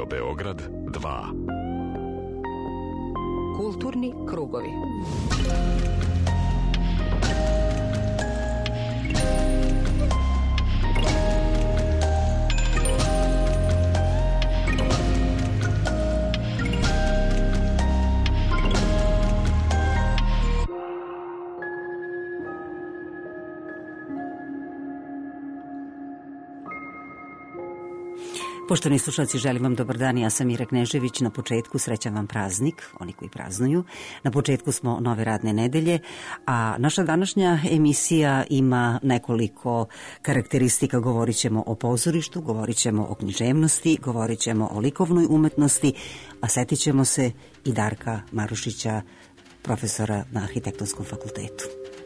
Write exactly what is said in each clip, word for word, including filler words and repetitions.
Beograd dva. Kulturni krugovi. Poštovani slušalci, želim vam dobar dan. Ja sam Mira Knežević. Na početku srećan vam praznik, oni koji praznuju. Na početku smo nove radne nedelje, a naša današnja emisija ima nekoliko karakteristika. Govorit ćemo o pozorištu, govorit ćemo o književnosti, govorit ćemo o likovnoj umetnosti, a setit ćemo se i Darka Marušića, profesora na Arhitektonskom fakultetu.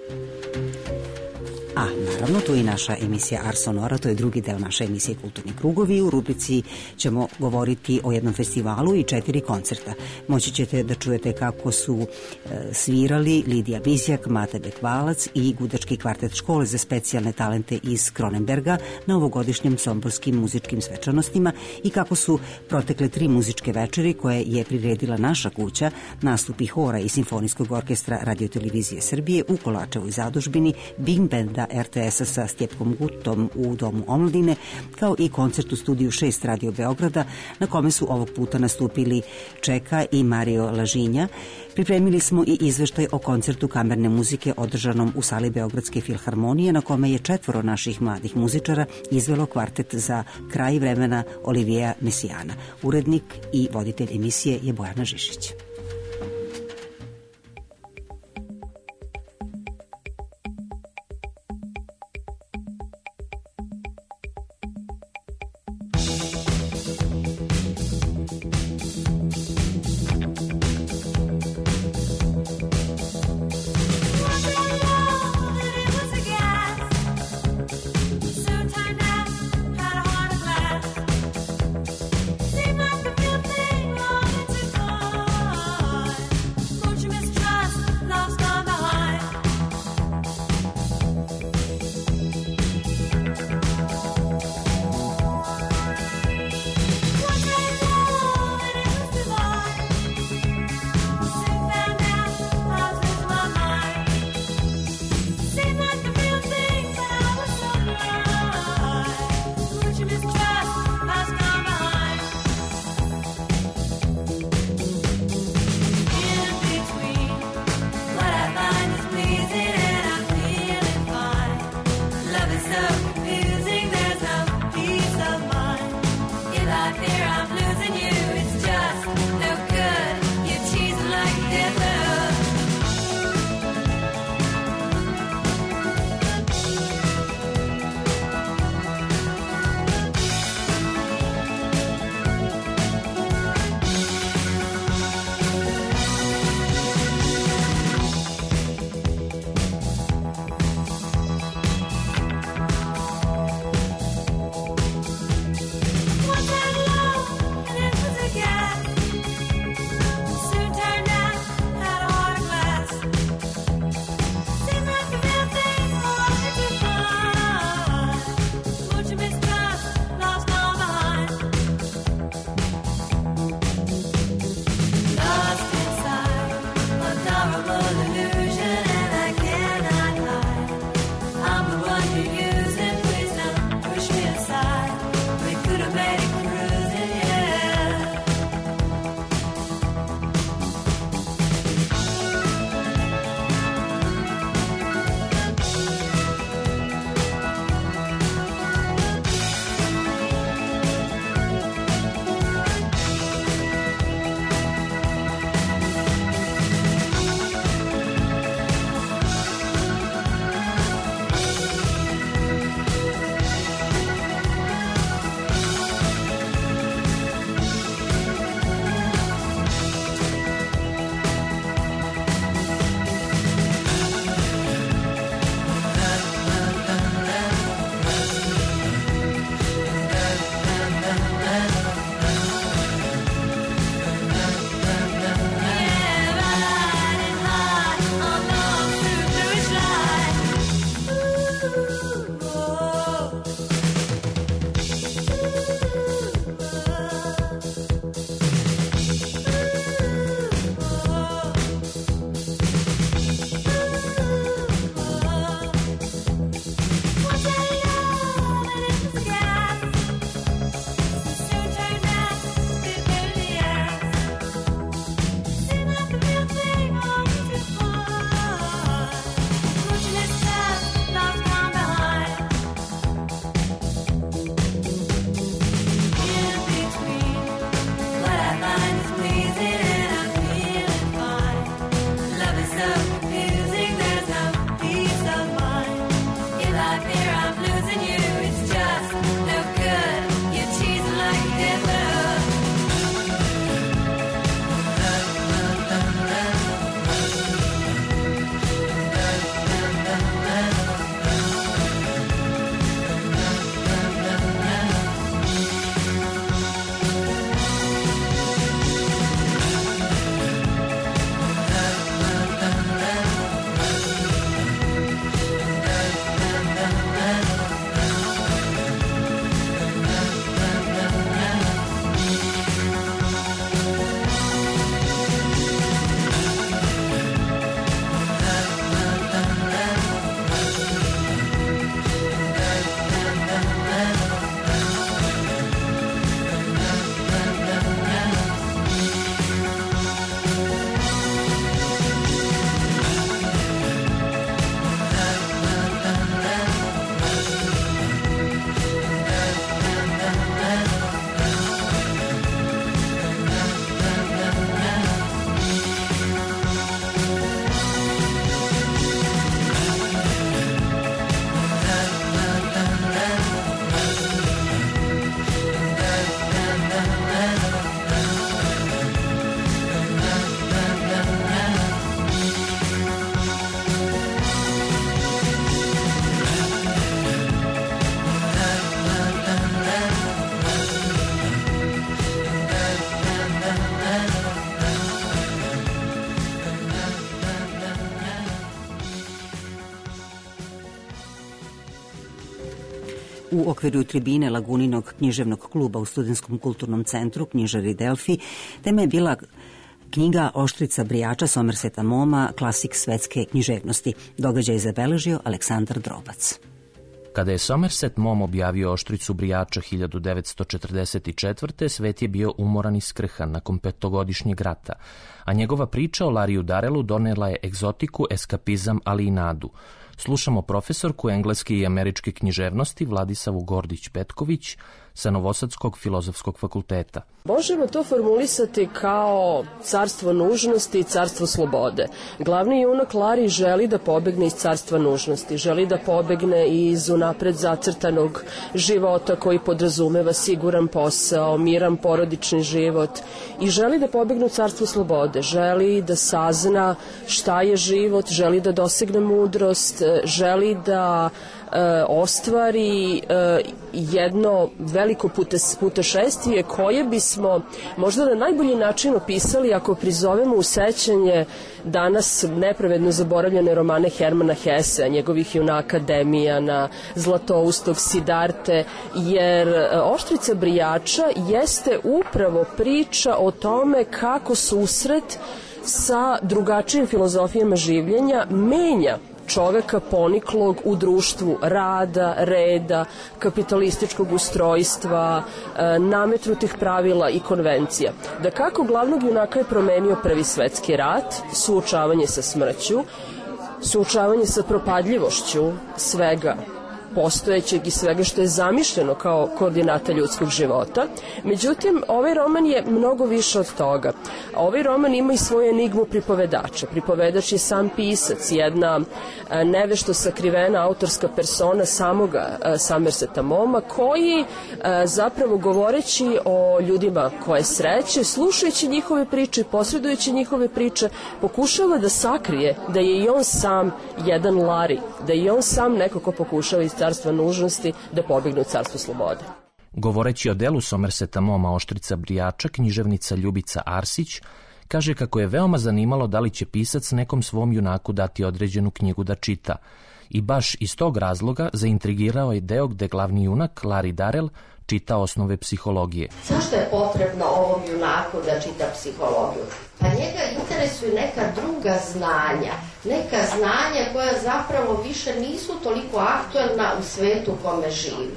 A, naravno, tu je i naša emisija Ars Sonora, to je drugi deo naše emisije Kulturni krugovi. U rubrici ćemo govoriti o jednom festivalu i četiri koncerta. Moći ćete da čujete kako su e, svirali Lidija Bizjak, Mate Bekvalac i Gudački kvartet škole za specijalne talente iz Kronenberga na ovogodišnjem somborskim muzičkim svečanostima i kako su protekle tri muzičke večeri koje je priredila naša kuća, nastupi hora i simfonijskog orkestra Radio-televizije Srbije u Kolačevoj zadužbini, Big Banda er te esa sa Stjepkom Gutom u Domu omladine, kao i koncert u studiju šest Radio Beograda, na kome su ovog puta nastupili Čeka i Mario Lažinja. Pripremili smo i izveštaj o koncertu kamerne muzike održanom u sali Beogradske filharmonije, na kome je četvoro naših mladih muzičara izvelo kvartet za Kraj vremena Oliviera Messiana. Urednik i voditelj emisije je Bojana Žišić. Seemed like a real thing wanted to go. u okviru tribine Laguninog književnog kluba u Studentskom kulturnom centru Knjižari Delfi. Tema je bila knjiga Oštrica brijača Somerseta Moma, klasik svetske književnosti. Događaj je zabeležio Aleksandar Drobac. Kada je Somerset Maugham objavio Oštricu brijača hiljadu devetsto četrdeset četvrte. svet je bio umoran i skrhan nakon petogodišnjeg rata, a njegova priča o Lariju Darelu donela je egzotiku, eskapizam, ali i nadu. Slušamo profesorku engleske i američke književnosti Vladisavu Gordić-Petković sa Novosadskog filozofskog fakulteta. Možemo to formulisati kao carstvo nužnosti i carstvo slobode. Glavni junak Lari želi da pobegne iz carstva nužnosti, želi da pobegne iz unapred zacrtanog života koji podrazumeva siguran posao, miran porodični život i želi da pobegne u carstvo slobode, želi da sazna šta je život, želi da dosegne mudrost, želi da e, ostvari e, jedno veliko putešestvije koje bismo možda na najbolji način opisali ako prizovemo u sećanje danas nepravedno zaboravljene romane Hermana Hesea, njegovih junaka Demijana, Zlatoustog, Sidarte, jer Oštrica brijača jeste upravo priča o tome kako susret sa drugačijim filozofijama življenja menja čoveka poniklog u društvu rada, reda, kapitalističkog ustrojstva, nametnutih pravila i konvencija. Da kako glavnog junaka je promenio Prvi svetski rat, suočavanje sa smrću, suočavanje sa propadljivošću svega postojećeg i svega što je zamišljeno kao koordinata ljudskog života. Međutim, ovaj roman je mnogo više od toga. Ovaj roman ima i svoju enigmu pripovedača. Pripovedač je sam pisac, jedna nevešto sakrivena autorska persona samoga Somerseta Maughama, koji zapravo govoreći o ljudima koje sreće, slušajući njihove priče i posredujući njihove priče, pokušava da sakrije da je i on sam jedan Lari, da je i on sam neko ko pokušava iz carstva nužnosti da pobegne u carstvo slobode. Govoreći o delu Somerseta Maughama Oštrica brijača, književnica Ljubica Arsić kaže kako je veoma zanimalo da li će pisac nekom svom junaku dati određenu knjigu da čita. I baš iz tog razloga zaintrigirao je deo gde glavni junak, Larry Darrell, čita osnove psihologije. Zašto je potrebno ovom junaku da čita psihologiju? Pa njega interesuju neka druga znanja, neka znanja koja zapravo više nisu toliko aktuelna u svetu u kome živi.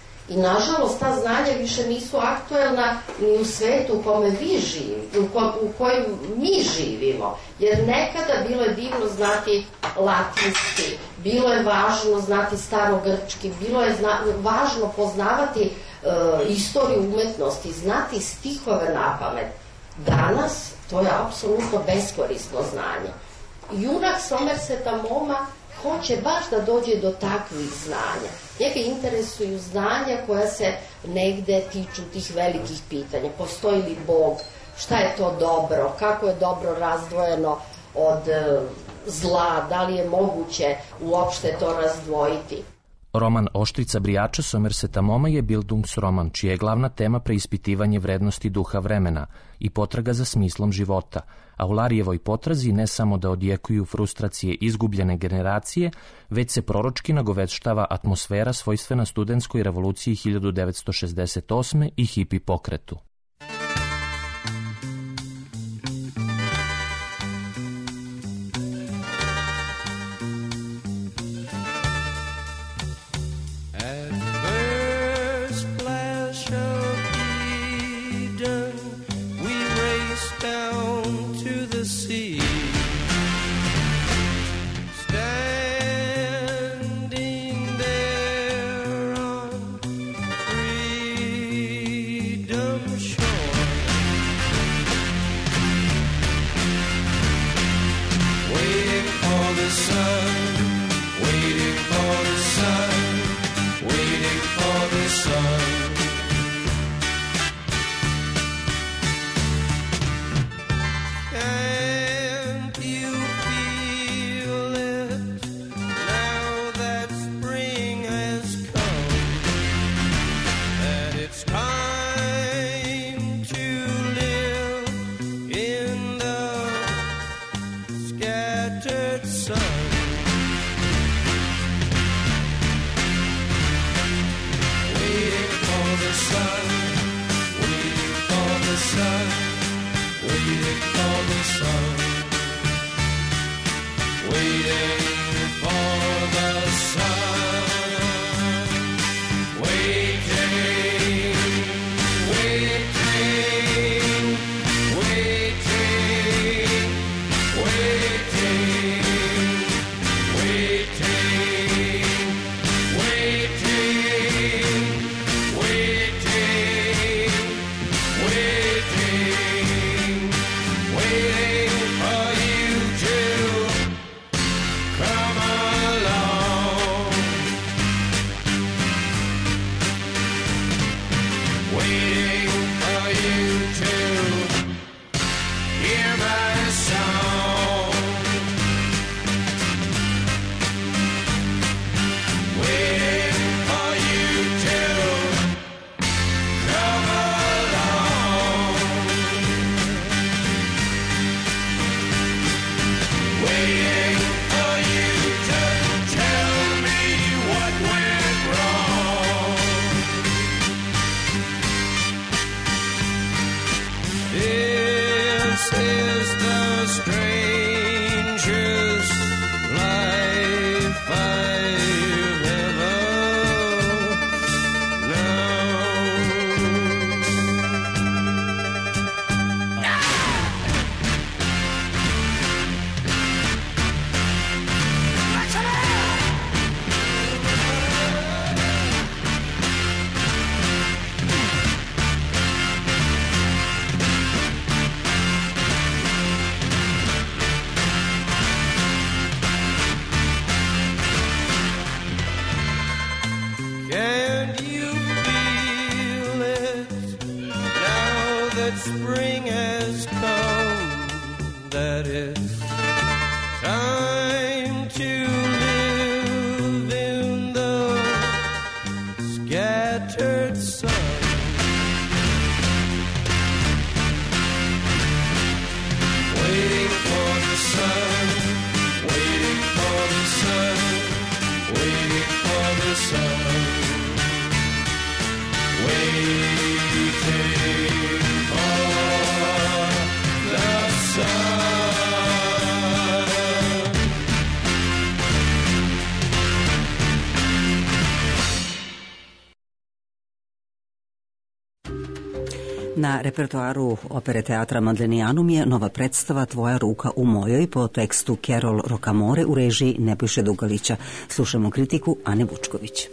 I nažalost ta znanja više nisu aktuelna ni u svetu u kome vi živite, u, ko, u kojem mi živimo. Jer nekada bilo je divno znati latinski, bilo je važno znati starogrčki, bilo je zna, važno poznavati e, istoriju umetnosti, znati stihove napamet. Danas to je apsolutno beskorisno znanje. Junak Somerseta Maughama hoće baš da dođe do takvih znanja. Njega interesuju znanja koja se negde tiču tih velikih pitanja. Postoji li Bog? Šta je to dobro? Kako je dobro razdvojeno od e, zla? Da li je moguće uopšte to razdvojiti? Roman Oštrica brijača Somerseta Maughama je Bildungsroman, čija je glavna tema preispitivanje vrednosti duha vremena i potraga za smislom života, a u Larijevoj potrazi ne samo da odjekuju frustracije izgubljene generacije, već se proročki nagoveštava atmosfera svojstvena studentskoj revoluciji hiljadu devetsto šezdeset osme i hipi pokretu. Na repertoaru opere teatra Madlenijanum je nova predstava Tvoja ruka u mojoj po tekstu Carol Rocamore u režiji Nebojše Dugalića. Slušamo kritiku Ane Vučković.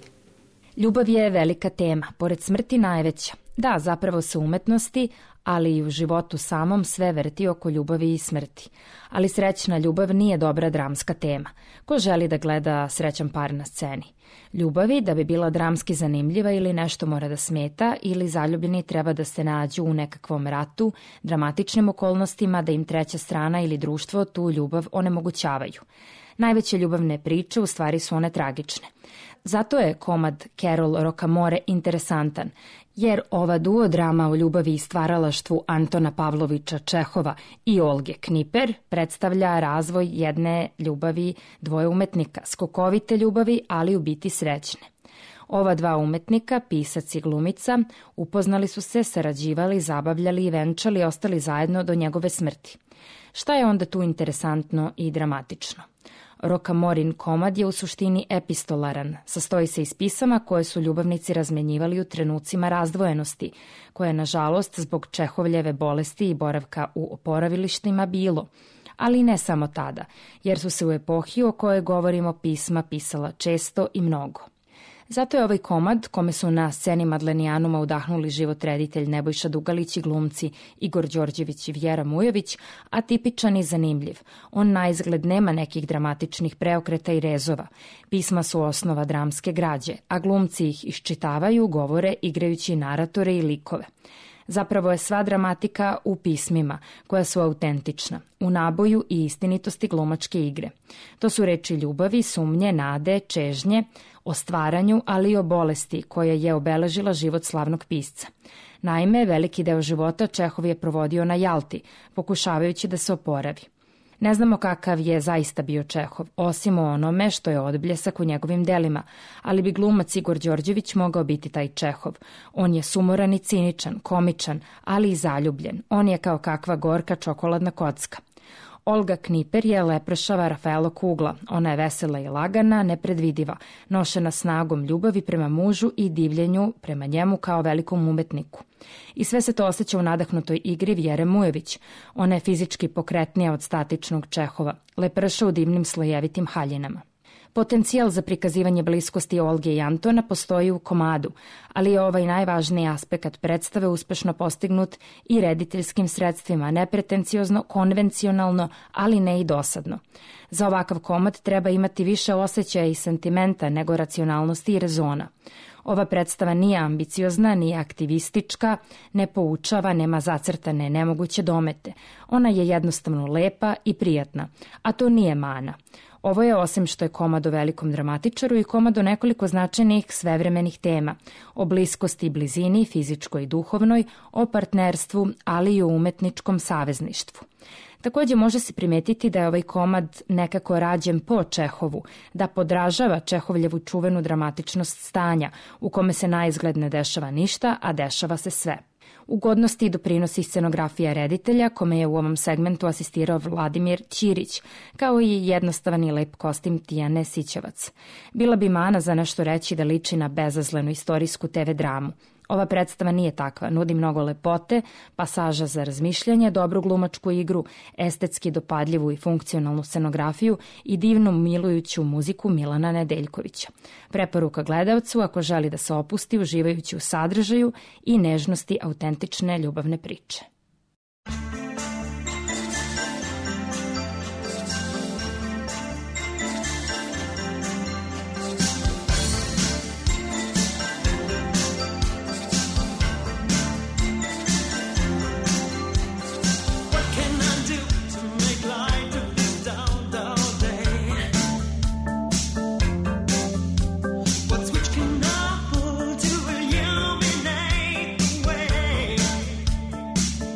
Ljubav je velika tema, pored smrti najveća. Da, zapravo se umetnosti, ali i u životu samom sve vrti oko ljubavi i smrti. Ali srećna ljubav nije dobra dramska tema. Ko želi da gleda srećan par na sceni? Ljubavi, da bi bila dramski zanimljiva, ili nešto mora da smeta, ili zaljubljeni treba da se nađu u nekakvom ratu, dramatičnim okolnostima, da im treća strana ili društvo tu ljubav onemogućavaju. Najveće ljubavne priče u stvari su one tragične. Zato je komad Carol Rocamore interesantan, jer ova duodrama o ljubavi i stvaralaštvu Antona Pavlovića Čehova i Olge Kniper predstavlja razvoj jedne ljubavi dvoje umetnika, skokovite ljubavi, ali u biti srećne. Ova dva umetnika, pisac i glumica, upoznali su se, sarađivali, zabavljali i venčali i ostali zajedno do njegove smrti. Šta je onda tu interesantno i dramatično? Rocamorin komad je u suštini epistolaran, sastoji se iz pisama koje su ljubavnici razmenjivali u trenucima razdvojenosti, koje je, nažalost, zbog Čehovljeve bolesti i boravka u oporavilištima bilo, ali ne samo tada, jer su se u epohi o kojoj govorimo pisma pisala često i mnogo. Zato je ovaj komad, kome su na sceni Madlenijanuma udahnuli život reditelj Nebojša Dugalić i glumci Igor Đorđević i Vjera Mujović, atipičan i zanimljiv. On na izgled nema nekih dramatičnih preokreta i rezova. Pisma su osnova dramske građe, a glumci ih iščitavaju, govore, igrajući naratore i likove. Zapravo je sva dramatika u pismima, koja su autentična, u naboju i istinitosti glumačke igre. To su reči ljubavi, sumnje, nade, čežnje, o stvaranju, ali i o bolesti koja je obeležila život slavnog pisca. Naime, veliki deo života Čehov je provodio na Jalti, pokušavajući da se oporavi. Ne znamo kakav je zaista bio Čehov, osim o onome što je odbljesak u njegovim delima, ali bi glumac Igor Đorđević mogao biti taj Čehov. On je sumoran i ciničan, komičan, ali i zaljubljen. On je kao kakva gorka čokoladna kocka. Olga Kniper je lepršava Rafaela Kugla. Ona je vesela i lagana, nepredvidiva, nošena snagom ljubavi prema mužu i divljenju prema njemu kao velikom umetniku. I sve se to osjeća u nadahnutoj igri Vjere Mujović. Ona je fizički pokretnija od statičnog Čehova, leprša u divnim slojevitim haljinama. Potencijal za prikazivanje bliskosti Olge i Antona postoji u komadu, ali je ovaj najvažniji aspekt predstave uspešno postignut i rediteljskim sredstvima, nepretenciozno, konvencionalno, ali ne i dosadno. Za ovakav komad treba imati više osjećaja i sentimenta nego racionalnosti i rezona. Ova predstava nije ambiciozna, nije aktivistička, ne poučava, nema zacrtane nemoguće domete. Ona je jednostavno lepa i prijatna, a to nije mana. Ovo je, osim što je komad o velikom dramatičaru, i komad o nekoliko značajnih svevremenih tema, o bliskosti i blizini, fizičkoj i duhovnoj, o partnerstvu, ali i o umetničkom savezništvu. Takođe može se primetiti da je ovaj komad nekako rađen po Čehovu, da podražava Čehovljevu čuvenu dramatičnost stanja, u kome se naizgled ne dešava ništa, a dešava se sve. Ugodnosti doprinosi scenografija reditelja, kome je u ovom segmentu asistirao Vladimir Ćirić, kao i jednostavan i lep kostim Tijane Sićevac. Bila bi mana za nešto reći da liči na bezazlenu istorijsku te ve dramu. Ova predstava nije takva, nudi mnogo lepote, pasaža za razmišljanje, dobru glumačku igru, estetski dopadljivu i funkcionalnu scenografiju i divnu milujuću muziku Milana Nedeljkovića. Preporuka gledalcu ako želi da se opusti uživajući u sadržaju i nežnosti autentične ljubavne priče. What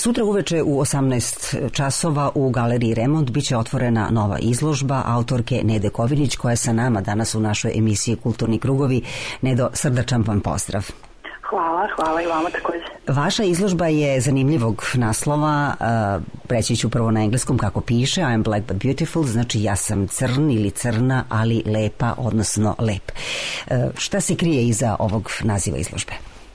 Sutra uveče u osamnaest časova u Galeriji Remont biće otvorena nova izložba autorke Nede Kovinić, koja je sa nama danas u našoj emisiji Kulturni krugovi. Nedo, srdačan vam pozdrav. Hvala, hvala i vama također. Vaša izložba je zanimljivog naslova, preći ću prvo na engleskom kako piše, I am black but beautiful, znači ja sam crn ili crna, ali lepa, odnosno lep. Šta se krije iza ovog naziva izložbe?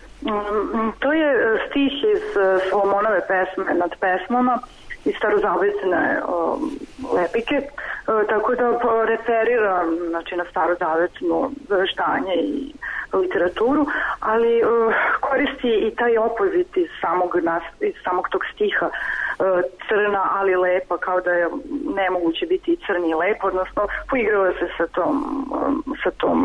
To je stih iz Solomonove pesme nad pesmama i starozavetne lepike, tako da referira, znači, na starozavetno zaveštanje i literaturu, ali koristi i taj opozit iz samog, iz samog tog stiha, crna ali lepa, kao da je nemoguće biti i crni i lep, odnosno poigrava se sa tom, sa tom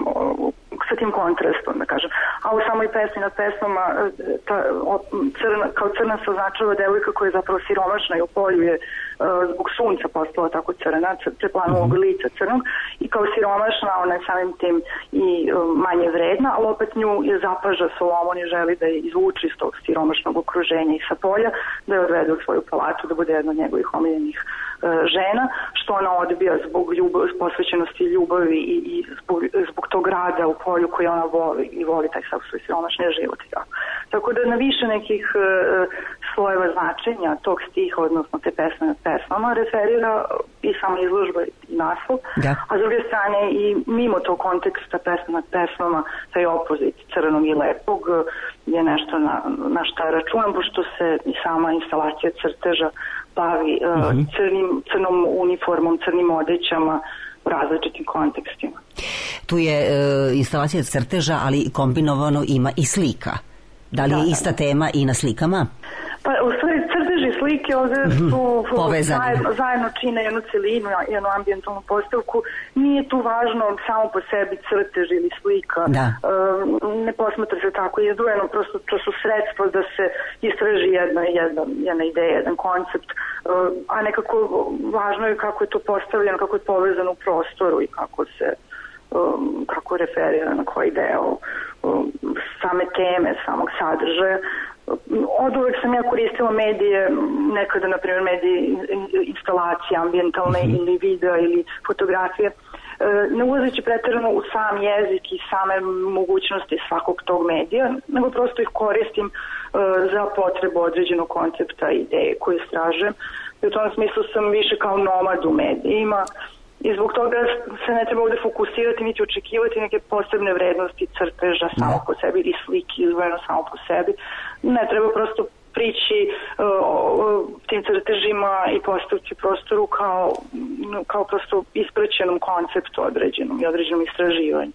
sa tim kontrastom, da kažem. A u samoj pesmi nad pesmama ta, crna, kao crna se označava devojka koja je zapravo siromašna i u polju je zbog sunca postala tako crna, preplanovog lica crnog, i kao siromašna ona je samim tim i manje vredna, ali opet nju je zapaža Solomon i želi da je izvuči iz tog siromašnog okruženja i sa polja, da je odvede u svoju palatu, da bude jedna od njegovih omiljenih žena, što ona odbija zbog ljubav, posvećenosti ljubavi i, i zbog, zbog tog rada u polju koji ona voli i voli taj sav svoj siromašni život. Tako. tako da na više nekih uh, slojeva značenja tog stiha, odnosno te pesme nad pesmama, referira i sama izložba i naslov, da. A s druge strane i mimo tog konteksta pesme nad pesmama, taj opozit crnog i lepog je nešto na, na šta računam, pošto se i sama instalacija crteža bavi uh, uh-huh. crnim, crnom uniformom, crnim odećama u različitim kontekstima. Tu je uh, instalacija crteža, ali kombinovano ima i slika. Da li da, je ista da. tema i na slikama? Pa u stvari crteži i slike ovdje su zajedno, zajedno čine jednu celinu, jednu ambijentalnu postavku. Nije tu važno samo po sebi crtež ili slika. Da. Um, ne posmatra se tako izdvojeno, prosto to su sredstva da se istraži jedna, jedna, jedna ideja, jedan koncept, um, a nekako važno je kako je to postavljeno, kako je povezano u prostoru i kako se um, kako referira na koji deo um, same teme, samog sadržaja. Od uvek sam ja koristila medije, nekada, na primjer, medije instalacije, ambijentalne mm-hmm. ili videa ili fotografije, ne ulazeći pretjerano u sam jezik i same mogućnosti svakog tog medija, nego prosto ih koristim uh, za potrebu određenog koncepta i ideje koje istražujem. I u tom smislu sam više kao nomad u medijima. I zbog toga se ne treba ovdje fokusirati niti očekivati neke posebne vrednosti crteža samo po sebi ili sliki izvojeno samo po sebi. Ne treba prosto prići uh, o tim crtežima i postaviti prostoru kao, kao prosto ispraćenom konceptu određenom i određenom istraživanju.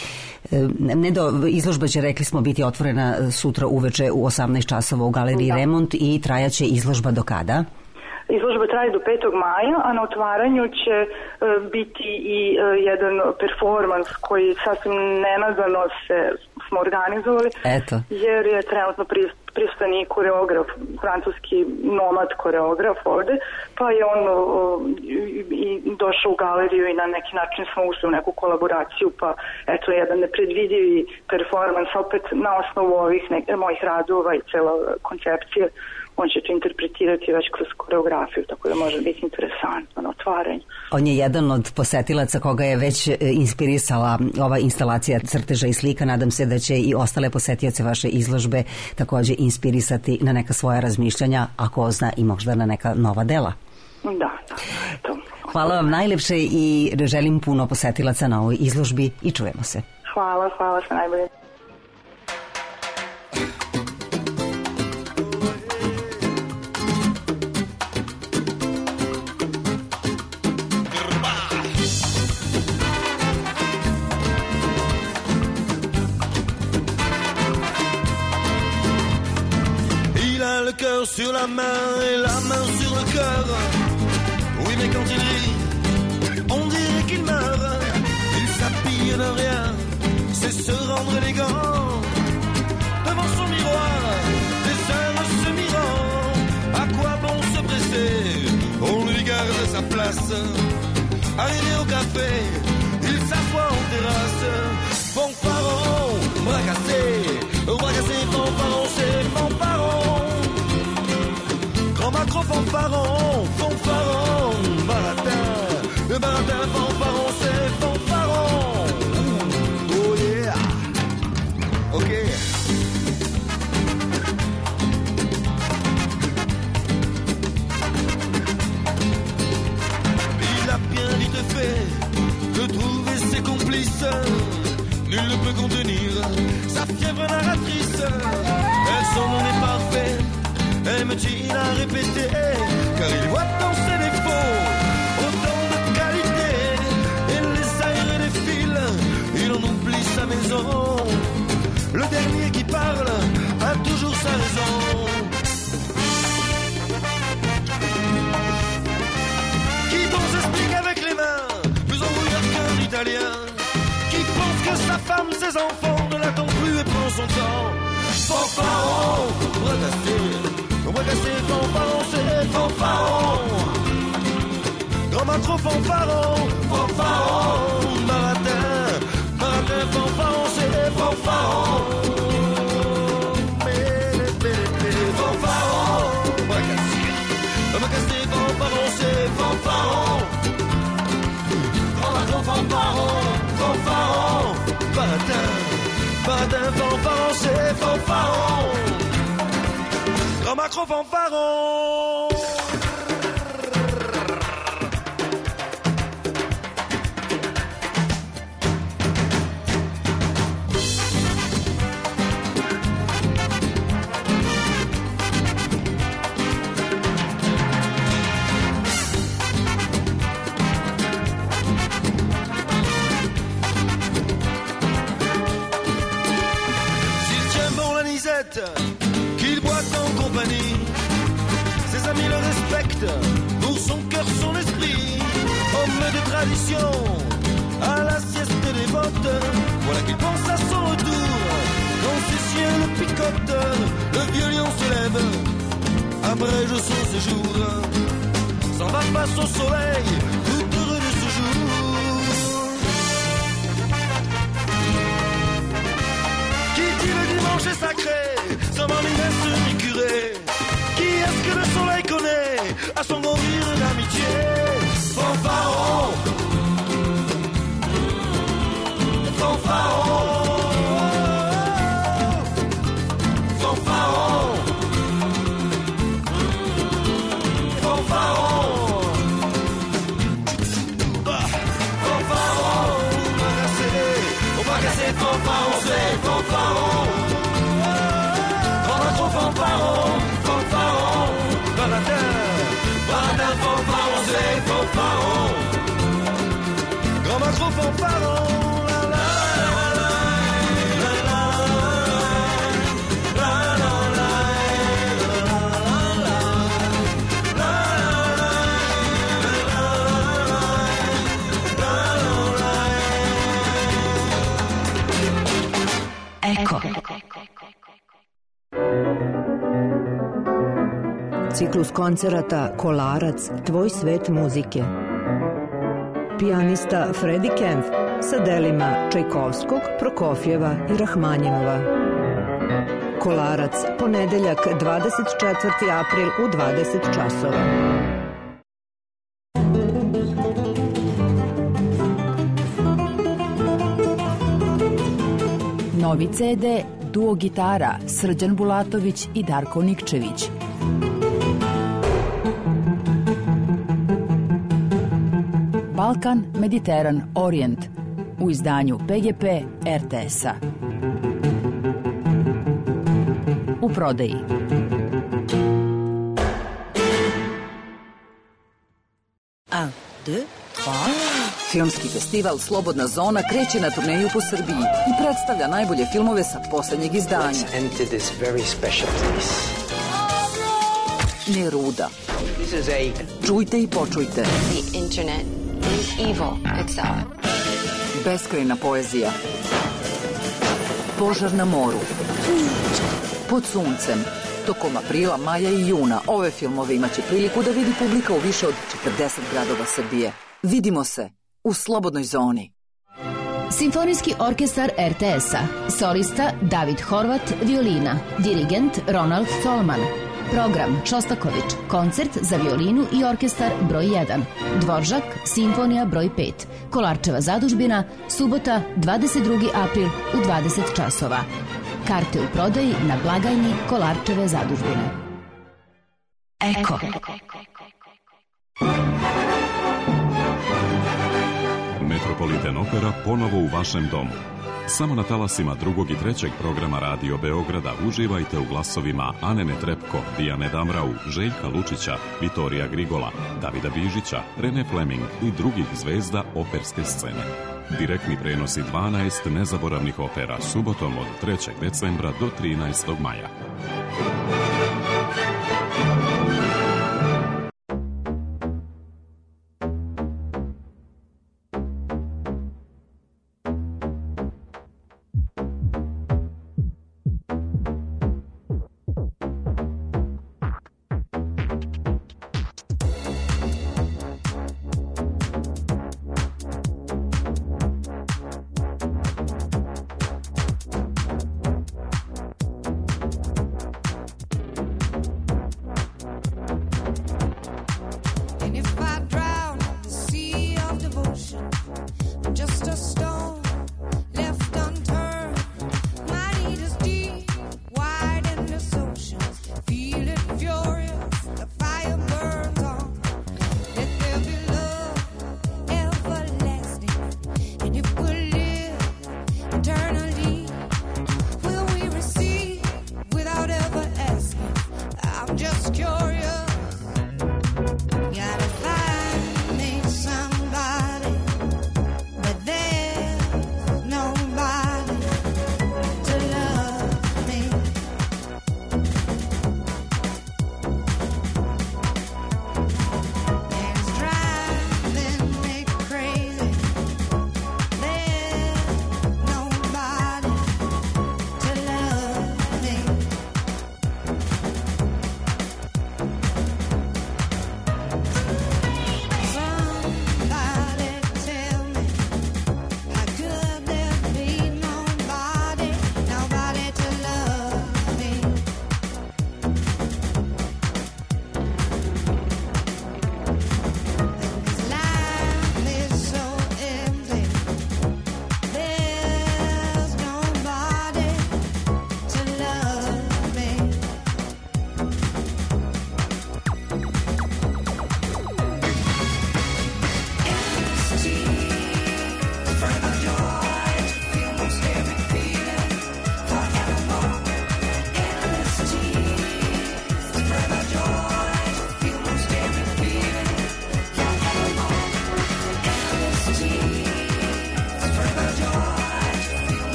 Nedo, izložba će, rekli smo, biti otvorena sutra uveče u osamnaest časova u Galeriji da. Remont i trajaće izložba do kada? Izložba traje do petog maja, a na otvaranju će uh, biti i uh, jedan performans koji sasvim nenadano se smo organizovali, Eto. jer je trenutno pristani koreograf, francuski nomad koreograf ovde, pa je on uh, i, i došao u galeriju i na neki način smo ušli u neku kolaboraciju, pa eto jedan nepredvidivi performans opet na osnovu ovih ne, mojih radova i cela koncepcije. On će to interpretirati već kroz koreografiju, tako da može biti interesantno na otvaranju. On je jedan od posetilaca koga je već inspirisala ova instalacija crteža i slika. Nadam se da će i ostale posetioce vaše izložbe također inspirisati na neka svoja razmišljanja, ako zna i možda na neka nova dela. Da, da, to. Hvala vam najlepše i želim puno posetilaca na ovoj izložbi i čujemo se. Hvala, hvala, sve najbolje. Le cœur sur la main et la main sur le cœur. Oui, mais quand il rit, on dirait qu'il meurt. Il s'habille de rien, c'est se rendre élégant. Devant son miroir, des heures se mirant. À quoi bon se presser? On lui garde sa place. Arrivé au café, il s'assoit en terrasse. Fanfaron, bras cassés, bras cassés, fanfaron, c'est fanfaron. accro fanfaron, fanfaron, baratin, le baratin fanfaron, c'est fanfaron. Oh yeah, ok. Il a bien vite fait de trouver ses complices. Nul ne peut contenir sa fièvre narratrice. Elle son nom est parfait, aime-t-il à répéter, car il voit dans ses défauts autant de qualités. Et les aires des fils, il en oublie sa maison. Le dernier qui parle a toujours sa raison. Qui bon s'explique avec les mains, plus embrouillard qu'un Italien. Qui pense que sa femme, ses enfants ne l'attendent plus et prend son temps. Fanfaron, bras cassés, bras cassés, fanfaron, c'est fanfaron. Grand matro, fanfaron, fanfaron, baratin, baratin, fanfaron, c'est fanfaron. Fanfaron, bras cassés, bras cassés, fanfaron, c'est fanfaron. Grand matro, fanfaron, fanfaron, baratin, baratin, fanfaron, c'est fanfaron. Grand macro, fanfaron. Qu'il boit en compagnie, ses amis le respectent pour son cœur, son esprit. Homme de tradition, à la sieste dévote, voilà qu'il pense à son retour. Quand ses cieux le picotent, le vieux lion se lève, abrège son séjour, s'en va face au soleil, tout heureux de ce jour. Qui dit le dimanche est sacré, sans manifeste ni curé. Qui est-ce que le soleil connaît à son grand rire d'amitié? Fanfaron, fanfaron, fanfaron, fanfaron, fanfaron, on va casser, on va casser, fanfaron, c'est fanfaron. Fanfaron, fanfaron, baratin, baratin, fanfaron, c'est fanfaron. Grand macro, fanfaron, la la la la la la la la la la. Eko. Ciklus koncerata Kolarac, tvoj svet muzike. Pijanista Freddie Kempf sa delima Čajkovskog, Prokofjeva i Rahmanjinova. Kolarac, ponedeljak dvadeset četvrti april u dvadeset časova. Novi ce de Duo gitara Srđan Bulatović i Darko Nikčević. Balkan, Mediteran, Orient u izdanju pe ge pe er te es-a. U prodaji. Un, deux, trois. Filmski festival Slobodna zona kreće na turneju po Srbiji i predstavlja najbolje filmove sa poslednjeg izdanja. Let's enter this very special place. Neruda. This is a... Čujte i počujte. The internet is evil itself. Beskrajna poezija. Požar na moru. Pod suncem. Tokom aprila, maja i juna ove filmove imaće priliku da vidi publika u više od četrdeset gradova Srbije. Vidimo se u Slobodnoj zoni. Simfonijski orkestar er te es-a. Solista David Horvat, violina. Dirigent Ronald Tolman. Program Šostaković, koncert za violinu i orkestar broj jedan. Dvoržak, simfonija broj pet. Kolarčeva zadužbina, subota, dvadeset drugi april u dvadeset časova. Karte u prodaji na blagajni Kolarčeve zadužbine. Eko. Metropolitan Opera ponovo u vašem domu. Samo na talasima drugog i trećeg programa Radio Beograda uživajte u glasovima Ane Netrepko, Dijane Damrau, Željka Lučića, Vitorija Grigola, Davida Bižića, Rene Fleming i drugih zvezda operske scene. Direktni prenosi dvanaest nezaboravnih opera subotom od trećeg decembra do trinaestog maja.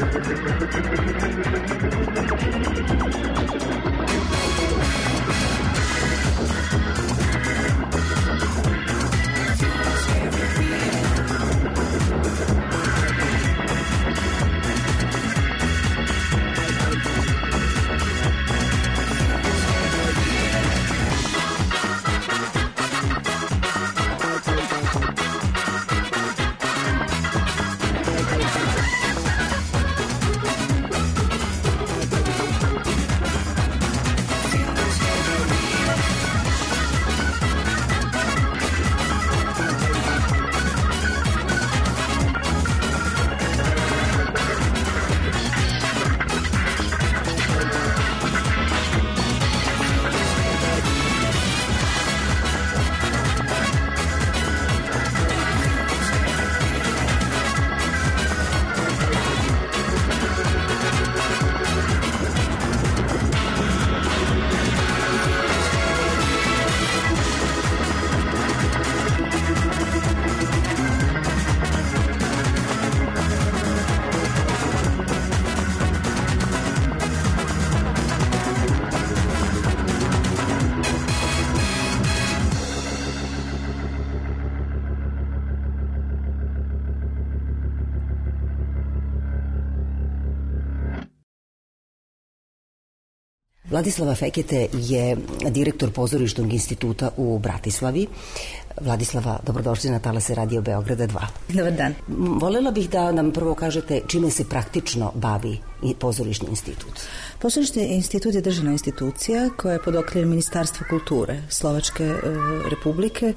Vladislava Fekete je direktor Pozorišnog instituta u Bratislavi. Vladislava, dobrodošli na talase Radio Beograda dva. Dobar dan. Volela bih da nam prvo kažete čime se praktično bavi Pozorišni institut. Pozorišni institut je državna institucija koja je pod okriljem Ministarstva kulture Slovačke e, republike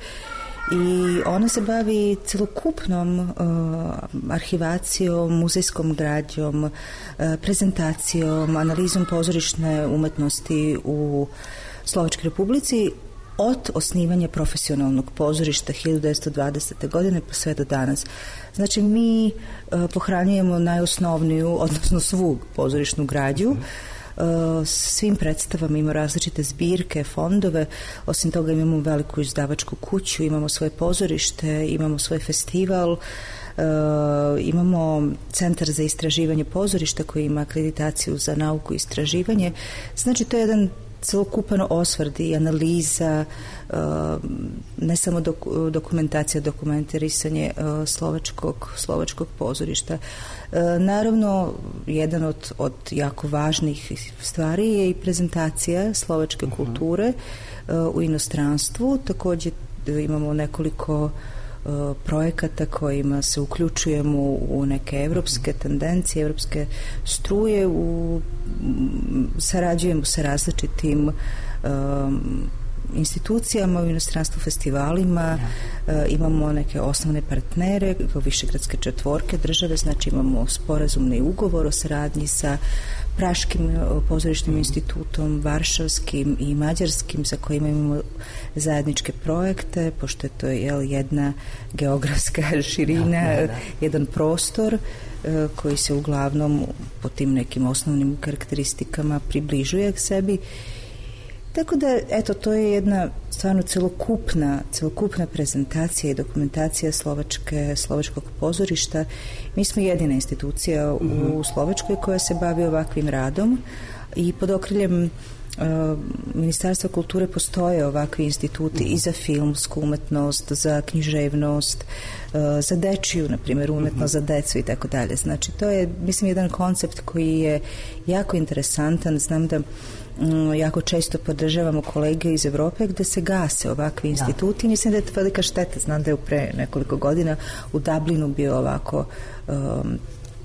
i ona se bavi celokupnom uh, arhivacijom, muzejskom građom, uh, prezentacijom, analizom pozorišne umetnosti u Slovačkoj republici od osnivanja profesionalnog pozorišta hiljadu devetsto dvadesete. godine pa sve do danas. Znači mi uh, pohranjujemo najosnovniju, odnosno svu pozorišnu građu. Mm. Svim predstavama imamo različite zbirke, fondove, osim toga imamo veliku izdavačku kuću, imamo svoje pozorište, imamo svoj festival, uh, imamo centar za istraživanje pozorišta koji ima akreditaciju za nauku i istraživanje. Znači to je jedan celokupan osvrt i analiza, uh, ne samo dok, dokumentacija, dokumentarisanje uh, slovačkog, slovačkog pozorišta. Uh, naravno, jedan od, od jako važnih stvari je i prezentacija slovačke uh-huh. kulture uh, u inostranstvu. Također imamo nekoliko uh, projekata kojima se uključujemo u neke evropske tendencije, evropske struje, u, sarađujemo sa različitim um, institucijama u inostranstvu, festivalima, ja. e, imamo neke osnovne partnere, kao Višegradske četvorke države, znači imamo sporazumni ugovor o saradnji sa Praškim pozorišnim mm. institutom, Varšavskim i Mađarskim, sa kojima imamo zajedničke projekte, pošto je to jel, jedna geografska širina, ja, ja, ja. jedan prostor e, koji se uglavnom po tim nekim osnovnim karakteristikama približuje k sebi. Tako da, eto, to je jedna stvarno celokupna, celokupna prezentacija i dokumentacija Slovačke, Slovačkog pozorišta. Mi smo jedina institucija u mm-hmm. Slovačkoj koja se bavi ovakvim radom i pod okriljem uh, Ministarstva kulture postoje ovakvi instituti mm-hmm. i za filmsku umetnost, za književnost, uh, za dečiju, na primjer, umetnost mm-hmm. za decu i tako dalje. Znači, to je, mislim, jedan koncept koji je jako interesantan. Znam da jako često podržavamo kolege iz Evrope gde se gase ovakvi instituti. Mislim da je to velika šteta. Znam da je pre nekoliko godina u Dublinu bio ovako um,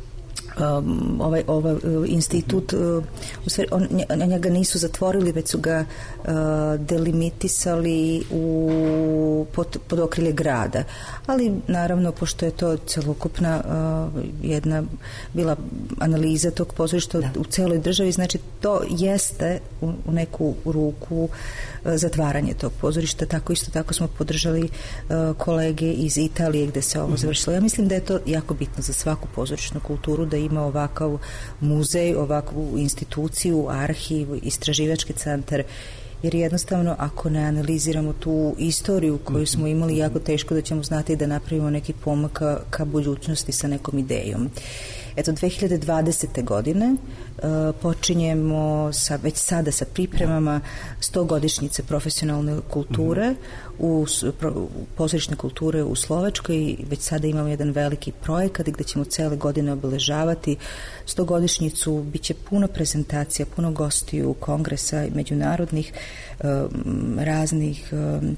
um, ovaj, ovaj uh, institut uh, u stvari, on, njega nisu zatvorili, već su ga uh, delimitisali u, pod, pod okrilje grada. Ali naravno, pošto je to celokupna uh, jedna bila analiza tog pozorišta da. u celoj državi, znači to jeste u, u neku ruku uh, zatvaranje tog pozorišta. Tako isto tako smo podržali uh, kolege iz Italije gde se ovo mm-hmm. završilo. Ja mislim da je to jako bitno za svaku pozorišnu kulturu da ima ovakav muzej, ovakvu instituciju, arhiv, istraživački centar, jer jednostavno ako ne analiziramo tu istoriju koju smo imali, jako teško da ćemo znati da napravimo neki pomak ka, ka budućnosti sa nekom idejom. Eto, dve hiljade dvadesete. godine uh, počinjemo sa, već sada sa pripremama stogodišnjice profesionalne kulture, mm-hmm. u, pro, pozorišne kulture u Slovačkoj. Već sada imamo jedan veliki projekat gde ćemo cele godine obeležavati stogodišnjicu. Biće puno prezentacija, puno gostiju, kongresa međunarodnih, um, raznih um,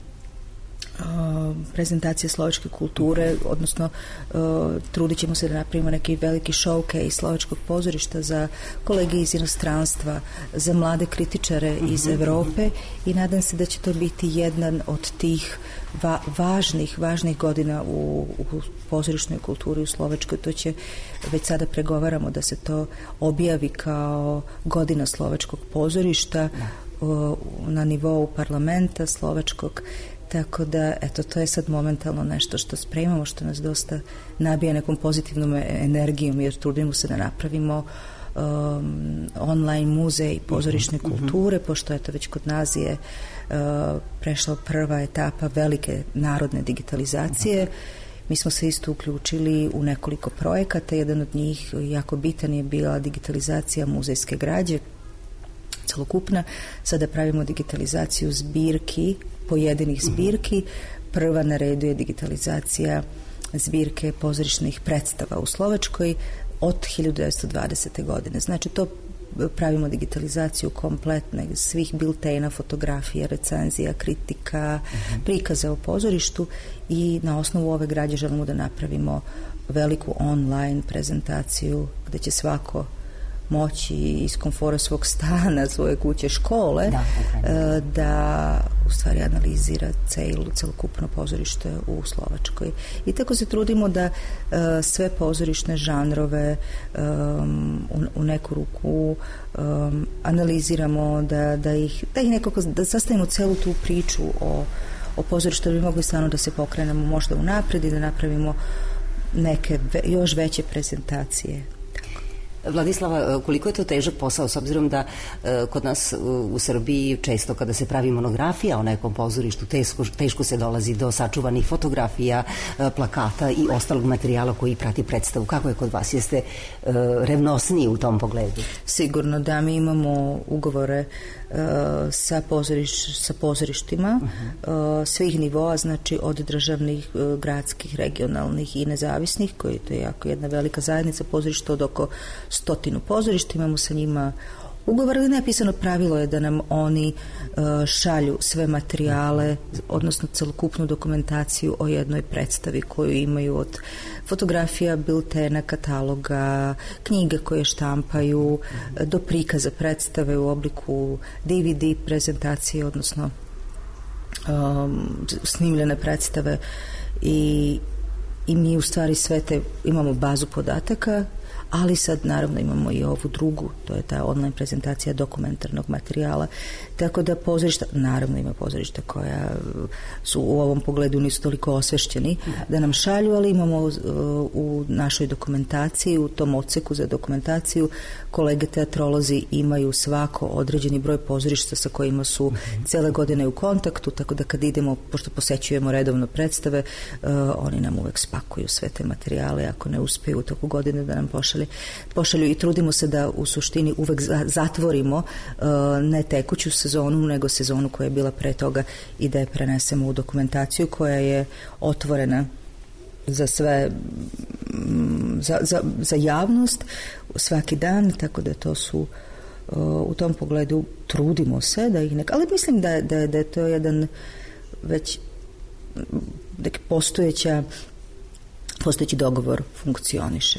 prezentacije slovačke kulture, odnosno trudit ćemo se da napravimo neki veliki showcase slovačkog pozorišta za kolege iz inostranstva, za mlade kritičare iz Evrope i nadam se da će to biti jedan od tih va, važnih, važnih godina u, u pozorišnoj kulturi u Slovačkoj. To će, već sada pregovaramo da se to objavi kao godina slovačkog pozorišta na nivou parlamenta slovačkog. Tako da, eto, to je sad momentalno nešto što spremamo, što nas dosta nabija nekom pozitivnom energijom, jer trudimo se da napravimo um, online muzej pozorišne kulture, uh-huh. pošto eto već kod nas je uh, prešla prva etapa velike narodne digitalizacije. Uh-huh. Mi smo se isto uključili u nekoliko projekata, jedan od njih jako bitan je bila digitalizacija muzejske građe, celokupna. Sada pravimo digitalizaciju zbirki, pojedinih zbirki. Prva na redu je digitalizacija zbirke pozorišnih predstava u Slovačkoj od hiljadu devetsto dvadesete. godine. Znači, to pravimo digitalizaciju kompletne svih biltena, fotografija, recenzija, kritika, uh-huh. prikaza o pozorištu i na osnovu ove građe želimo da napravimo veliku online prezentaciju gde će svako moći iz komfora svog stana, svoje kuće, škole, da, da u stvari analizira celu, celokupno pozorište u Slovačkoj. I tako se trudimo da uh, sve pozorišne žanrove um, u, u neku ruku um, analiziramo, da, da ih, da ih nekako, da sastavimo celu tu priču o, o pozorištu, da bi mogli stvarno da se pokrenemo možda unapred i da napravimo neke ve, još veće prezentacije. Vladislava, koliko je to težak posao, s obzirom da e, kod nas u Srbiji često kada se pravi monografija o nekom pozorištu, teško, teško se dolazi do sačuvanih fotografija, e, plakata i ostalog materijala koji prati predstavu. Kako je kod vas? Jeste e, revnosniji u tom pogledu? Sigurno da, mi imamo ugovore uh, sa, pozoriš, sa pozorištima uh-huh. uh, svih nivoa, znači od državnih, uh, gradskih, regionalnih i nezavisnih, koji to je jako jedna velika zajednica pozorišta od oko stotinu pozorišta. Imamo sa njima ugovor, ali nepisano pravilo je da nam oni uh, šalju sve materijale, odnosno celokupnu dokumentaciju o jednoj predstavi koju imaju, od fotografija, biltena, kataloga, knjige koje štampaju, do prikaza predstave u obliku D V D prezentacije, odnosno um, snimljene predstave i, i mi u stvari sve te imamo bazu podataka, ali sad naravno imamo i ovu drugu, to je ta online prezentacija dokumentarnog materijala, tako da pozorišta, naravno ima pozorišta koja su u ovom pogledu nisu toliko osvešćeni da nam šalju, ali imamo u, u našoj dokumentaciji, u tom odseku za dokumentaciju, kolege teatrolozi imaju svako određeni broj pozorišta sa kojima su mm-hmm. cele godine u kontaktu, tako da kad idemo, pošto posećujemo redovno predstave, uh, oni nam uvek spakuju sve te materijale, ako ne uspeju u toku godine da nam pošalje pošalju i trudimo se da u suštini uvek zatvorimo uh, ne tekuću sezonu, nego sezonu koja je bila pre toga i da je prenesemo u dokumentaciju koja je otvorena za sve, za, za, za javnost svaki dan, tako da to su uh, u tom pogledu trudimo se da ih neka, ali mislim da, da, da je to jedan već nek postojeća postojeći dogovor funkcioniše.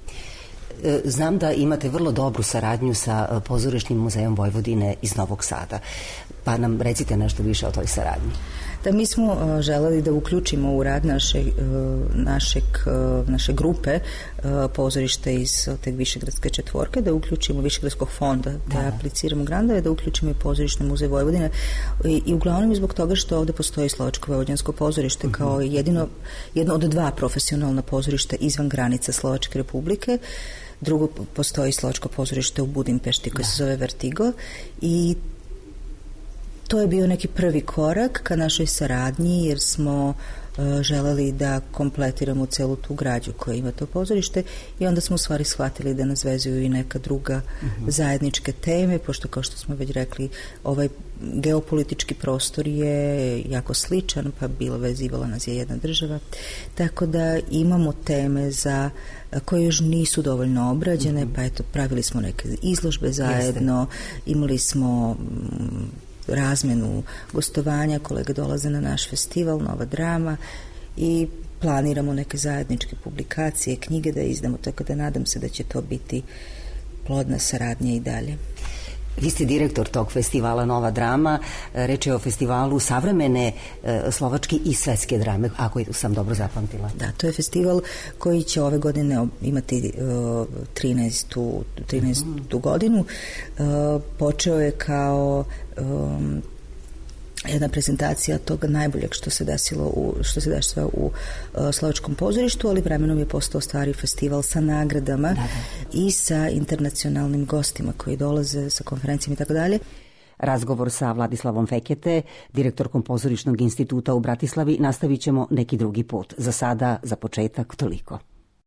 Znam da imate vrlo dobru saradnju sa Pozorišnim muzejom Vojvodine iz Novog Sada, pa nam recite nešto više o toj saradnji. Da, mi smo uh, želeli da uključimo u rad naše, uh, našeg, uh, naše grupe uh, pozorište iz te Višegradske četvorke, da uključimo Višegradskog fonda, da, da apliciramo grantove, da uključimo i Pozorišni muzej Vojvodine i, i uglavnom i zbog toga što ovde postoji Slovačko-vojvođansko pozorište uh-huh. kao jedino, jedno od dva profesionalna pozorišta izvan granica Slovačke Republike. Drugo, postoji Slovačko pozorište u Budimpešti koje da. se zove Vertigo i to je bio neki prvi korak ka našoj saradnji, jer smo želeli da kompletiramo celu tu građu koja ima to pozorište i onda smo u stvari shvatili da nas vezuju i neka druga uh-huh. zajedničke teme, pošto kao što smo već rekli, ovaj geopolitički prostor je jako sličan, pa bilo vezivala nas je jedna država, tako da imamo teme za koje još nisu dovoljno obrađene, uh-huh. pa eto, pravili smo neke izložbe zajedno, Jeste. imali smo razmenu gostovanja, kolege dolaze na naš festival, Nova drama i planiramo neke zajedničke publikacije, knjige da izdamo, tako da nadam se da će to biti plodna saradnja i dalje. Vi ste direktor tog festivala Nova drama, reč je o festivalu savremene slovačke i svetske drame, ako sam dobro zapamtila. Da, to je festival koji će ove godine imati uh, trinaestu mm. godinu. Uh, počeo je kao um, jedna prezentacija toga najboljeg što se desilo u, što se dešava u uh, slovačkom pozorištu, ali vremenom je postao stari festival sa nagradama da, da. i sa internacionalnim gostima koji dolaze sa konferencijama i tako dalje. Razgovor sa Vladislavom Fekete, direktorkom Pozorišnog instituta u Bratislavi, nastavit ćemo neki drugi put. Za sada, za početak, toliko.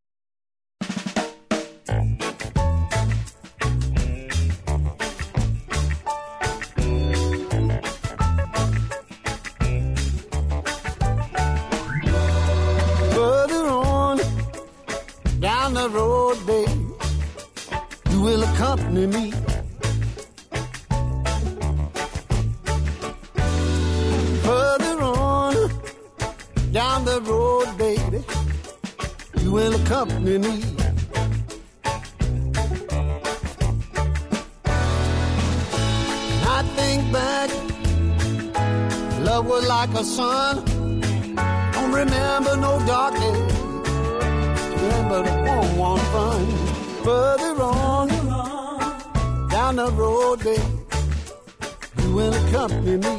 Down the road, babe, you will accompany me. Further on, down the road, baby, you will accompany me. I think back, love was like a sun. Don't remember no dark days. But I won't want fun. Further on, down the road, babe, you will accompany me.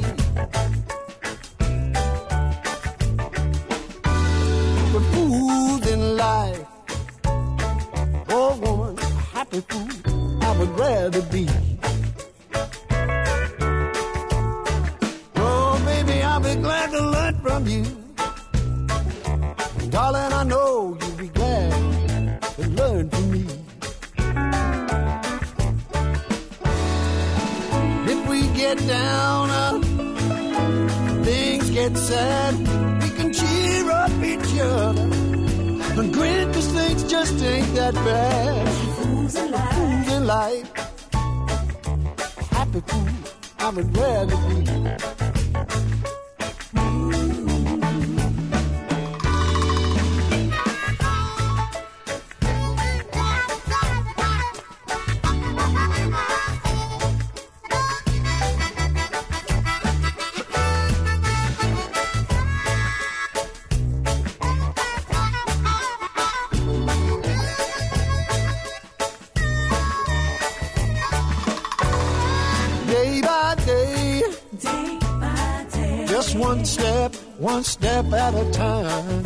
But fools in life, oh woman, a happy fool I would rather be. Oh baby, I'll be glad to learn from you. Darling, I know you'll be glad to learn from me. If we get down, uh, things get sad, we can cheer up each other and grin 'cause things just ain't that bad. Fools in life, fools in life, happy fool I would rather be. One step, one step at a time.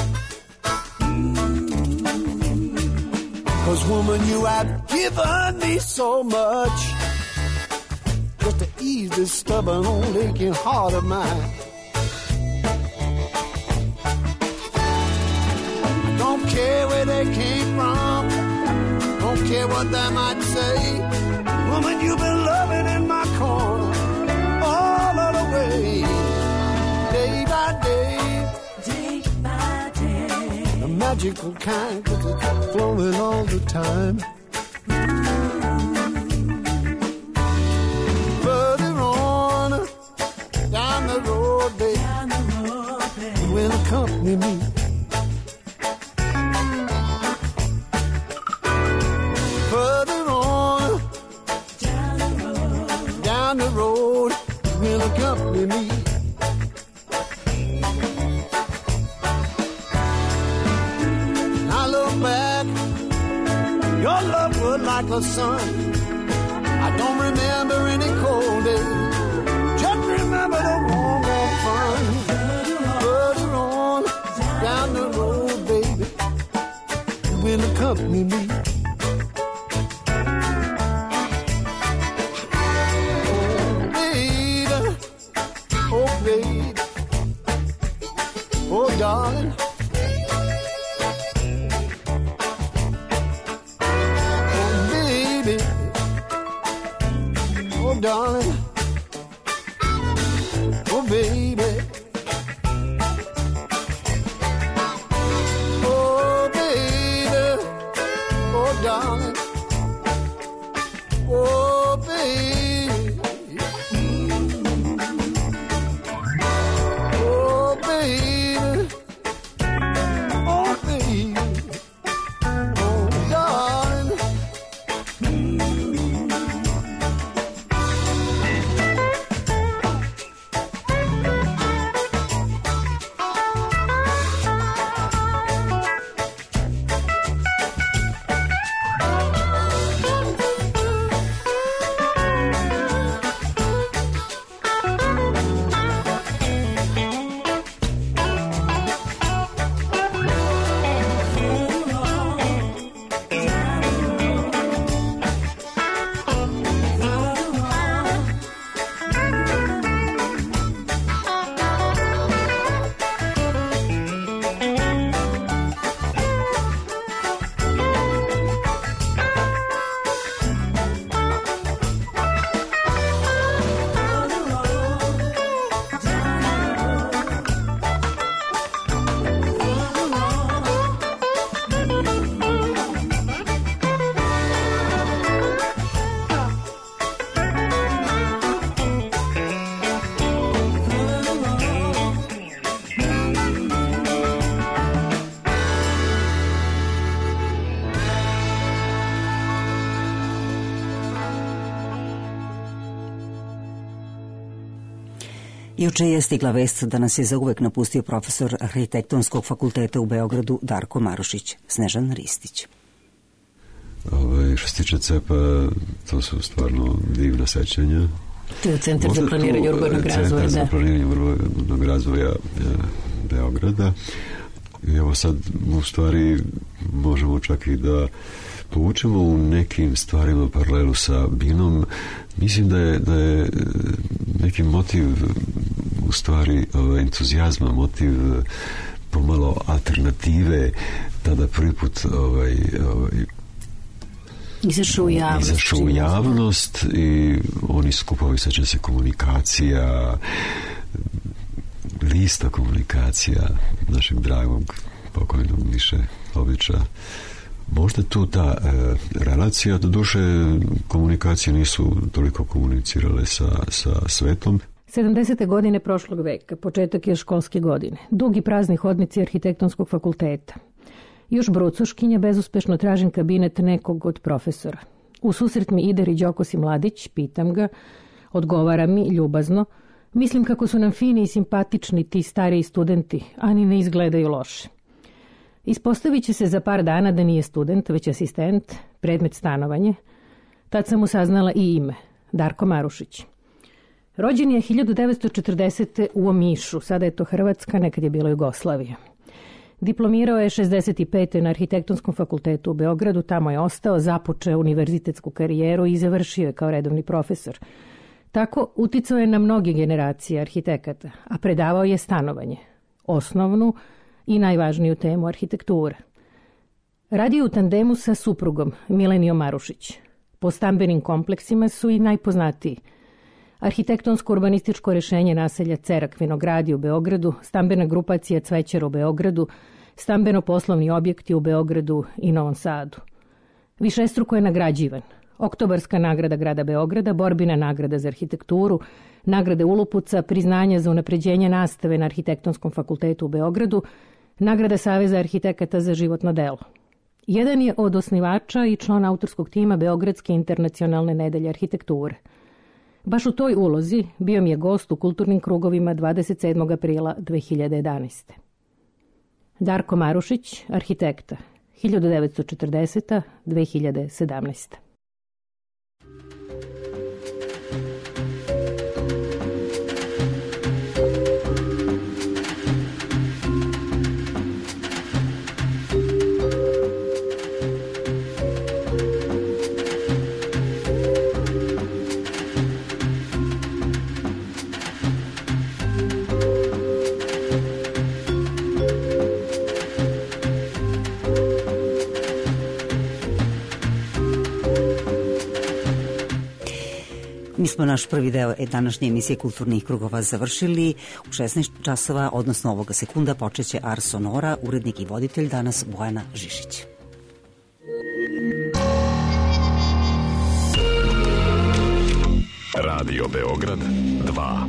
'Cause woman, you have given me so much, just to ease this stubborn old aching heart of mine. I don't care where they came from, don't care what they might say. Woman, you've been loving in my corner all of the way. Day by day, day by day, a magical kind, 'cause it's flowing all the time. Further on, down the road, babe, down the road, babe, you will accompany me. Further on, down the road, down the road, you will accompany me. Your love was like a sun. I don't remember any cold days. Just remember the warm, warm fun. Further on, down the road, baby, you will accompany me. Oh, baby, oh, baby, oh, baby, oh darling, oh baby, oh baby, oh darling, oh baby, oh baby, oh baby. Juče je stigla vest da nas je zauvek napustio profesor Arhitektonskog fakulteta u Beogradu Darko Marušić. Snežan Ristić. Ove, što se tiče cepa, to su stvarno divna sećanja. To je Centar za planiranje urbanog razvoja. Centar za planiranje urbanog razvoja Beograda. I evo sad, u stvari, možemo čak i da povučemo u nekim stvarima paralelu sa Binom. Mislim da je, da je neki motiv u stvari entuzijazma, motiv pomalo alternative tada prvi put ovaj, ovaj, izašao u javnost. Izašao u javnost i oni skupovi, sećam se, komunikacija, lista komunikacija našeg dragog pokojnog Miše Običa. Možda tu ta e, relacija, do duše komunikacije nisu toliko komunicirale sa, sa svetom. sedamdesete godine prošlog veka, početak je školske godine. Dugi prazni hodnici Arhitektonskog fakulteta. Još brucoškinja, bezuspešno tražim kabinet nekog od profesora. U susret mi ide Riđokos i Mladić, pitam ga, odgovara mi ljubazno. Mislim kako su nam fini i simpatični ti stariji studenti, a ni ne izgledaju loše. Ispostavit će se za par dana da nije student, već asistent, predmet stanovanje. Tad sam mu saznala i ime, Darko Marušić. Rođen je hiljadu devetsto četrdesete u Omišu, sada je to Hrvatska, nekad je bila Jugoslavija. Diplomirao je šezdeset pete na Arhitektonskom fakultetu u Beogradu, tamo je ostao, započeo univerzitetsku karijeru i završio je kao redovni profesor. Tako uticao je na mnoge generacije arhitekata, a predavao je stanovanje, osnovnu i najvažniju temu arhitekture. Radio u tandemu sa suprugom Milenijom Marušić. Po stambenim kompleksima su i najpoznatiji. Arhitektonsko-urbanističko rešenje naselja Cerak Vinogradi u Beogradu, stambena grupacija Cvećar u Beogradu, stambeno-poslovni objekti u Beogradu i Novom Sadu. Višestruko je nagrađivan. Oktobarska nagrada grada Beograda, borbina nagrada za arhitekturu, nagrade Ulupuca, priznanja za unapređenje nastave na Arhitektonskom fakultetu u Beogradu, nagrada Saveza arhitekata za životno delo. Jedan je od osnivača i član autorskog tima Beogradske internacionalne nedelje arhitekture. Baš u toj ulozi bio mi je gost u kulturnim krugovima dvadeset sedmog aprila dve hiljade jedanaeste. Darko Marušić, arhitekta, hiljadu devetsto četrdesete do dve hiljade sedamnaeste. Mi smo naš prvi deo današnje emisije Kulturnih krugova završili. U šesnaest časova, odnosno ovoga sekunda, počeće Ars Sonora, urednik i voditelj danas Bojana Žišić. Radio Beograd dva.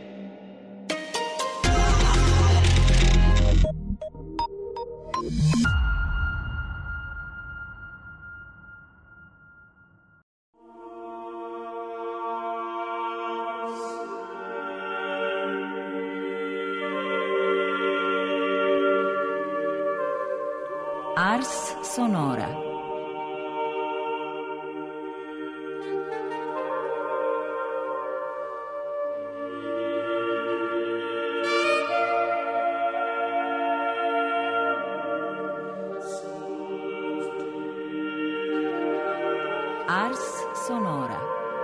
Ars Sonora. Ars Sonora.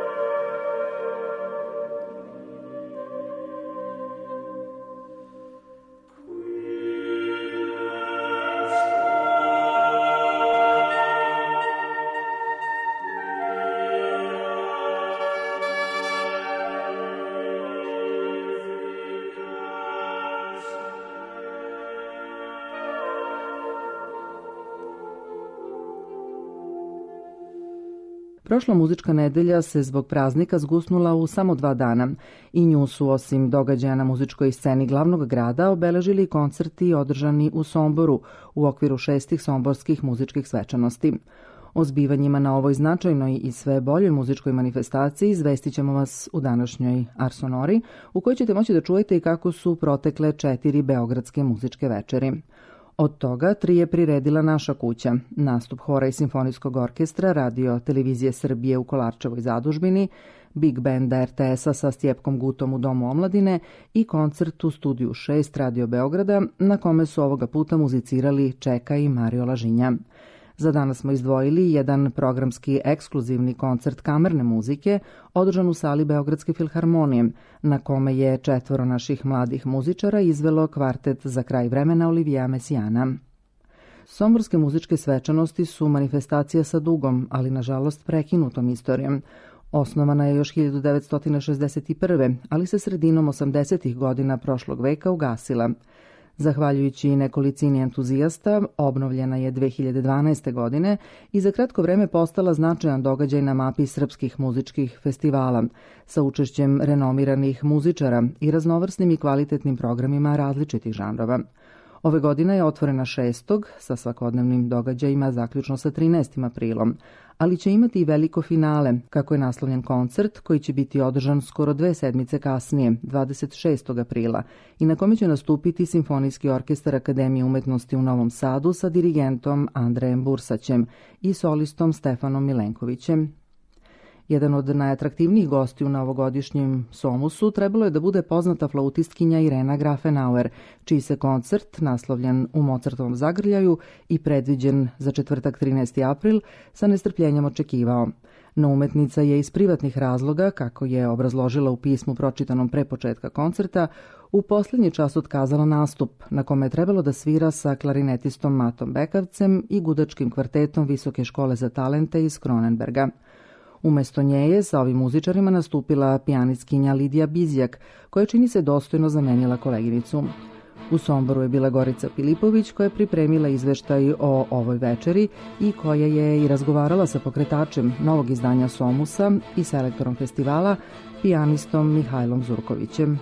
Prošla muzička nedelja se zbog praznika zgusnula u samo dva dana i nju su, osim događaja na muzičkoj sceni glavnog grada, obeležili koncerti održani u Somboru u okviru šestih somborskih muzičkih svečanosti. O zbivanjima na ovoj značajnoj i sve boljoj muzičkoj manifestaciji izvestit ćemo vas u današnjoj Ars Sonori, u kojoj ćete moći da čujete i kako su protekle četiri beogradske muzičke večeri. Od toga tri je priredila naša kuća, nastup hora i simfonijskog orkestra Radio Televizije Srbije u Kolarčevoj zadužbini, Big Banda er te es-a sa Stjepkom Gutom u Domu omladine i koncert u studiju šest Radio Beograda, na kome su ovoga puta muzicirali Čeka i Mario Lažinja. Za danas smo izdvojili jedan programski ekskluzivni koncert kamerne muzike održan u sali Beogradske filharmonije, na kome je četvoro naših mladih muzičara izvelo kvartet Za kraj vremena Olivija Mesijana. Somborske muzičke svečanosti su manifestacija sa dugom, ali nažalost prekinutom istorijom. Osnovana je još hiljadu devetsto šezdeset prve. ali se sredinom osamdesetih godina prošlog veka ugasila. Zahvaljujući nekolicini entuzijasta, obnovljena je dve hiljade dvanaeste. godine i za kratko vreme postala značajan događaj na mapi srpskih muzičkih festivala, sa učešćem renomiranih muzičara i raznovrsnim i kvalitetnim programima različitih žanrova. Ove godine je otvorena šestog sa svakodnevnim događajima zaključno sa trinaestim aprilom, ali će imati i veliko finale, kako je naslovljen koncert koji će biti održan skoro dve sedmice kasnije, dvadeset šestog aprila, i na kome će nastupiti Simfonijski orkestar Akademije umetnosti u Novom Sadu sa dirigentom Andrejem Bursaćem i solistom Stefanom Milenkovićem. Jedan od najatraktivnijih gostiju na ovogodišnjem Somusu trebalo je da bude poznata flautistkinja Irena Grafenauer, čiji se koncert, naslovljen u Mozartovom zagrljaju i predviđen za četvrtak trinaesti april, sa nestrpljenjem očekivao. No umetnica je iz privatnih razloga, kako je obrazložila u pismu pročitanom pre početka koncerta, u posljednji čas otkazala nastup, na kome je trebalo da svira sa klarinetistom Matom Bekavcem i gudačkim kvartetom Visoke škole za talente iz Kronenberga. Umesto nje je sa ovim muzičarima nastupila pijanistkinja Lidija Bizjak, koja čini se dostojno zamenila koleginicu. U Somboru je bila Gorica Filipović, koja je pripremila izveštaj o ovoj večeri i koja je i razgovarala sa pokretačem novog izdanja Somusa i selektorom festivala, pijanistom Mihajlom Zurkovićem.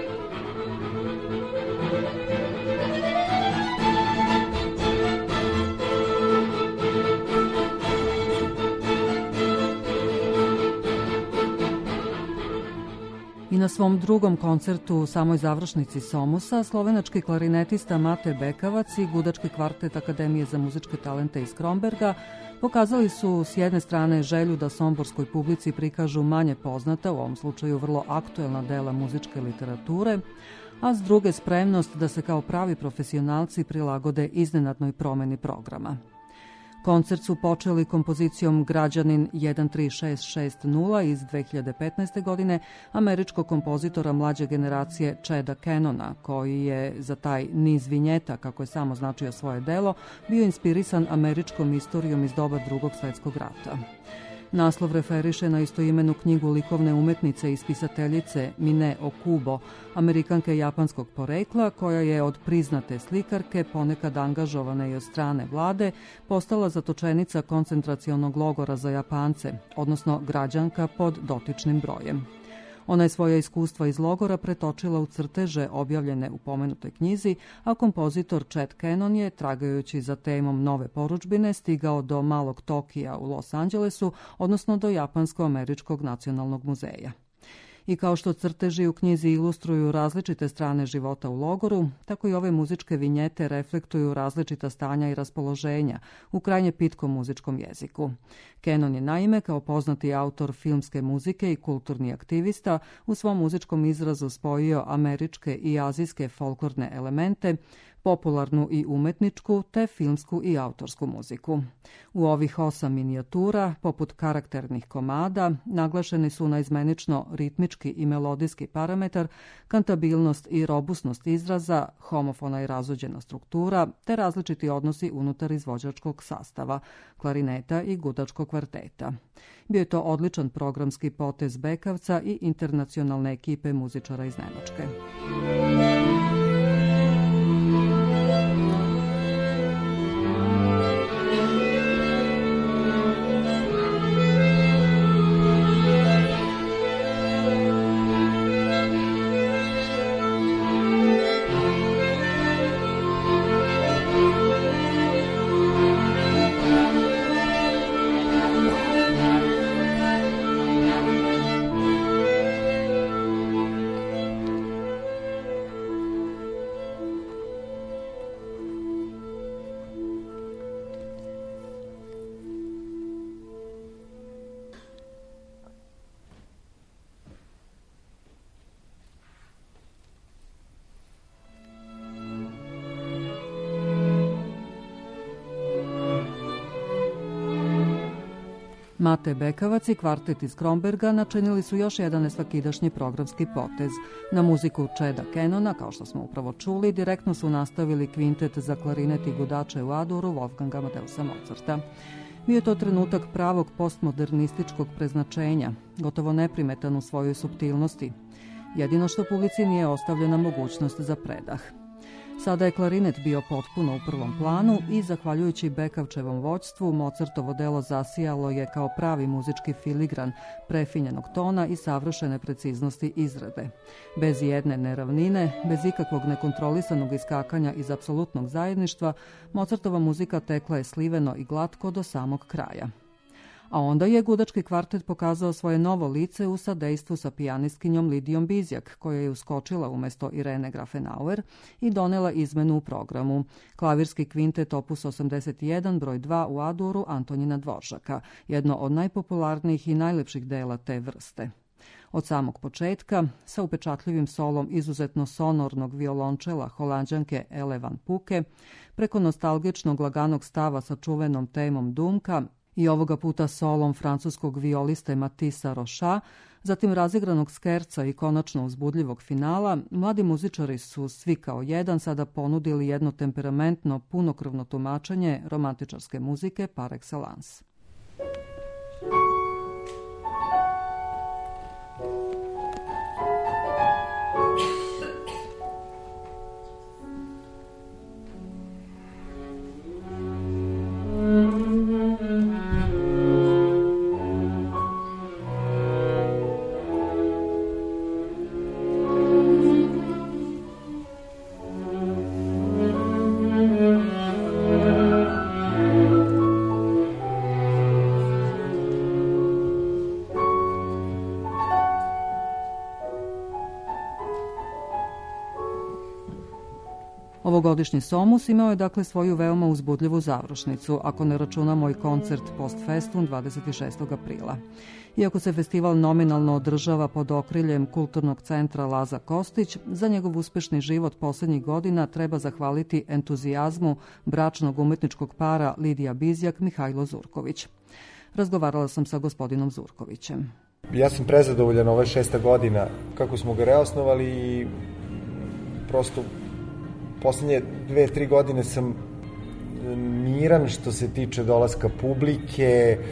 I na svom drugom koncertu u samoj završnici Somusa, slovenački klarinetista Mate Bekavac i gudački kvartet Akademije za muzičke talente iz Kromberga pokazali su s jedne strane želju da somborskoj publici prikažu manje poznata, u ovom slučaju vrlo aktuelna dela muzičke literature, a s druge spremnost da se kao pravi profesionalci prilagode iznenadnoj promeni programa. Koncert su počeli kompozicijom Građanin jedan tri šest šest nula iz dve hiljade petnaeste. godine američkog kompozitora mlađe generacije Cheda Cannona, koji je za taj niz vinjeta, kako je samo označio svoje delo, bio inspirisan američkom istorijom iz doba Drugog svjetskog rata. Naslov referiše na istoimenu knjigu likovne umetnice i spisateljice Mine Okubo, Amerikanke japanskog porekla, koja je od priznate slikarke, ponekad angažovane i od strane vlade, postala zatočenica koncentracionog logora za Japance, odnosno građanka pod dotičnim brojem. Ona je svoja iskustva iz logora pretočila u crteže objavljene u pomenutoj knjizi, a kompozitor Chet Cannon je, tragajući za temom nove porudžbine, stigao do Malog Tokija u Los Angelesu, odnosno do Japansko-američkog nacionalnog muzeja. I kao što crteži u knjizi ilustruju različite strane života u logoru, tako i ove muzičke vinjete reflektuju različita stanja i raspoloženja u krajnje pitkom muzičkom jeziku. Cannon je naime, kao poznati autor filmske muzike i kulturni aktivista, u svom muzičkom izrazu spojio američke i azijske folklorne elemente, popularnu i umetničku, te filmsku i autorsku muziku. U ovih osam minijatura, poput karakternih komada, naglašeni su naizmenično ritmički i melodijski parametar, kantabilnost i robusnost izraza, homofona i razuđena struktura, te različiti odnosi unutar izvođačkog sastava, klarineta i gudačkog kvarteta. Bio je to odličan programski potez Bekavca i internacionalne ekipe muzičara iz Nemačke. Mate Bekavac i kvartet iz Kromberga načinili su još jedan nesvakidašnji programski potez. Na muziku Cheda Cannona, kao što smo upravo čuli, direktno su nastavili kvintet za klarinet i gudače u Adoru Wolfganga Amadeusa Mozarta. Bio je to trenutak pravog postmodernističkog preznačenja, gotovo neprimetan u svojoj suptilnosti. Jedino što publici nije ostavljena mogućnost za predah. Sada je klarinet bio potpuno u prvom planu i, zahvaljujući Bekavčevom vođstvu, Mozartovo delo zasijalo je kao pravi muzički filigran prefinjenog tona i savršene preciznosti izrade. Bez jedne neravnine, bez ikakvog nekontrolisanog iskakanja iz apsolutnog zajedništva, Mozartova muzika tekla je sliveno i glatko do samog kraja. A onda je gudački kvartet pokazao svoje novo lice u sadejstvu sa pijanistkinjom Lidijom Bizjak, koja je uskočila umjesto Irene Grafenauer i donela izmenu u programu. Klavirski kvintet opus osamdeset jedan broj dva u Aduru Antonina Dvoržaka, jedno od najpopularnijih i najlepših dela te vrste. Od samog početka, sa upečatljivim solom izuzetno sonornog violončela Holanđanke Ele van Puke, preko nostalgičnog laganog stava sa čuvenom temom Dumka, i ovoga puta solom francuskog violiste Matissa Rocha, zatim razigranog skerca i konačno uzbudljivog finala, mladi muzičari su svi kao jedan sada ponudili jedno temperamentno, punokrvno tumačenje romantičarske muzike par excellence. Ovogodišnji Somus imao je dakle svoju veoma uzbudljivu završnicu, ako ne računamo i koncert Post Festum dvadeset šestog aprila. Iako se festival nominalno održava pod okriljem Kulturnog centra Laza Kostić, za njegov uspešni život posljednjih godina treba zahvaliti entuzijazmu bračnog umetničkog para Lidija Bizjak Mihajlo Zurković. Razgovarala sam sa gospodinom Zurkovićem. Ja sam prezadovoljan, ova šesta godina kako smo ga reosnovali i prosto poslednje dve, tri godine sam miran što se tiče dolaska publike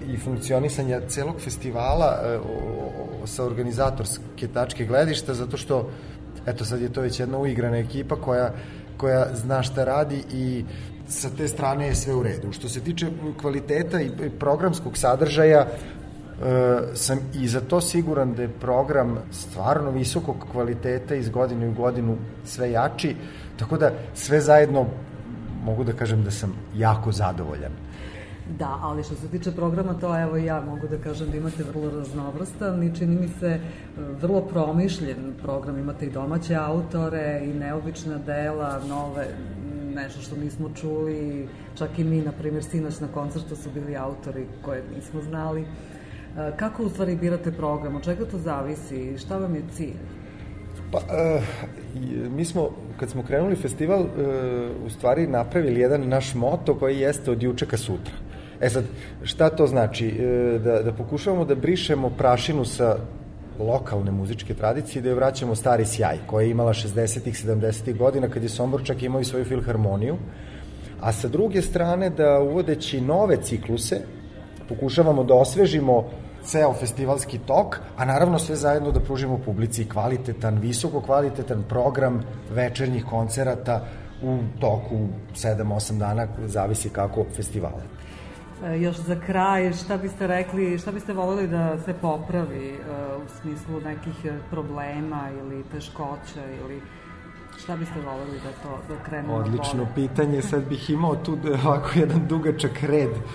i funkcionisanja celog festivala e, o, o, sa organizatorske tačke gledišta, zato što eto sad je to već jedna uigrana ekipa koja, koja zna šta radi i sa te strane je sve u redu. Što se tiče kvaliteta i programskog sadržaja, e, sam i za to siguran da je program stvarno visokog kvaliteta iz godine u godinu sve jači, tako da sve zajedno mogu da kažem da sam jako zadovoljan. Da, ali što se tiče programa, to evo ja mogu da kažem da imate vrlo raznovrstan i čini mi se vrlo promišljen program. Imate i domaće autore i neobična dela, nove, nešto što nismo čuli, čak i mi, na primjer, sinoć na koncertu su bili autori koje nismo znali. Kako u stvari birate program? Od čega to zavisi i šta vam je cilj? Pa, uh, mi smo, kad smo krenuli festival, uh, u stvari napravili jedan naš moto koji jeste od juče ka sutra. E sad, šta to znači? Uh, da, da pokušavamo da brišemo prašinu sa lokalne muzičke tradicije i da joj vraćamo stari sjaj, koja je imala šezdesetih, sedamdesetih godina, kad je Sombor čak imao i svoju filharmoniju, a sa druge strane da uvodeći nove cikluse pokušavamo da osvežimo ceo festivalski tok, a naravno sve zajedno da pružimo publici kvalitetan, visoko kvalitetan program večernjih koncerata u toku sedam osam dana, zavisi kako festivala. E, još za kraj, šta biste rekli, šta biste voljeli da se popravi e, u smislu nekih problema ili teškoća ili šta biste voljeli da to da krenemo? Odlično bolje? Pitanje, sad bih imao tu ovako jedan dugačak red, e,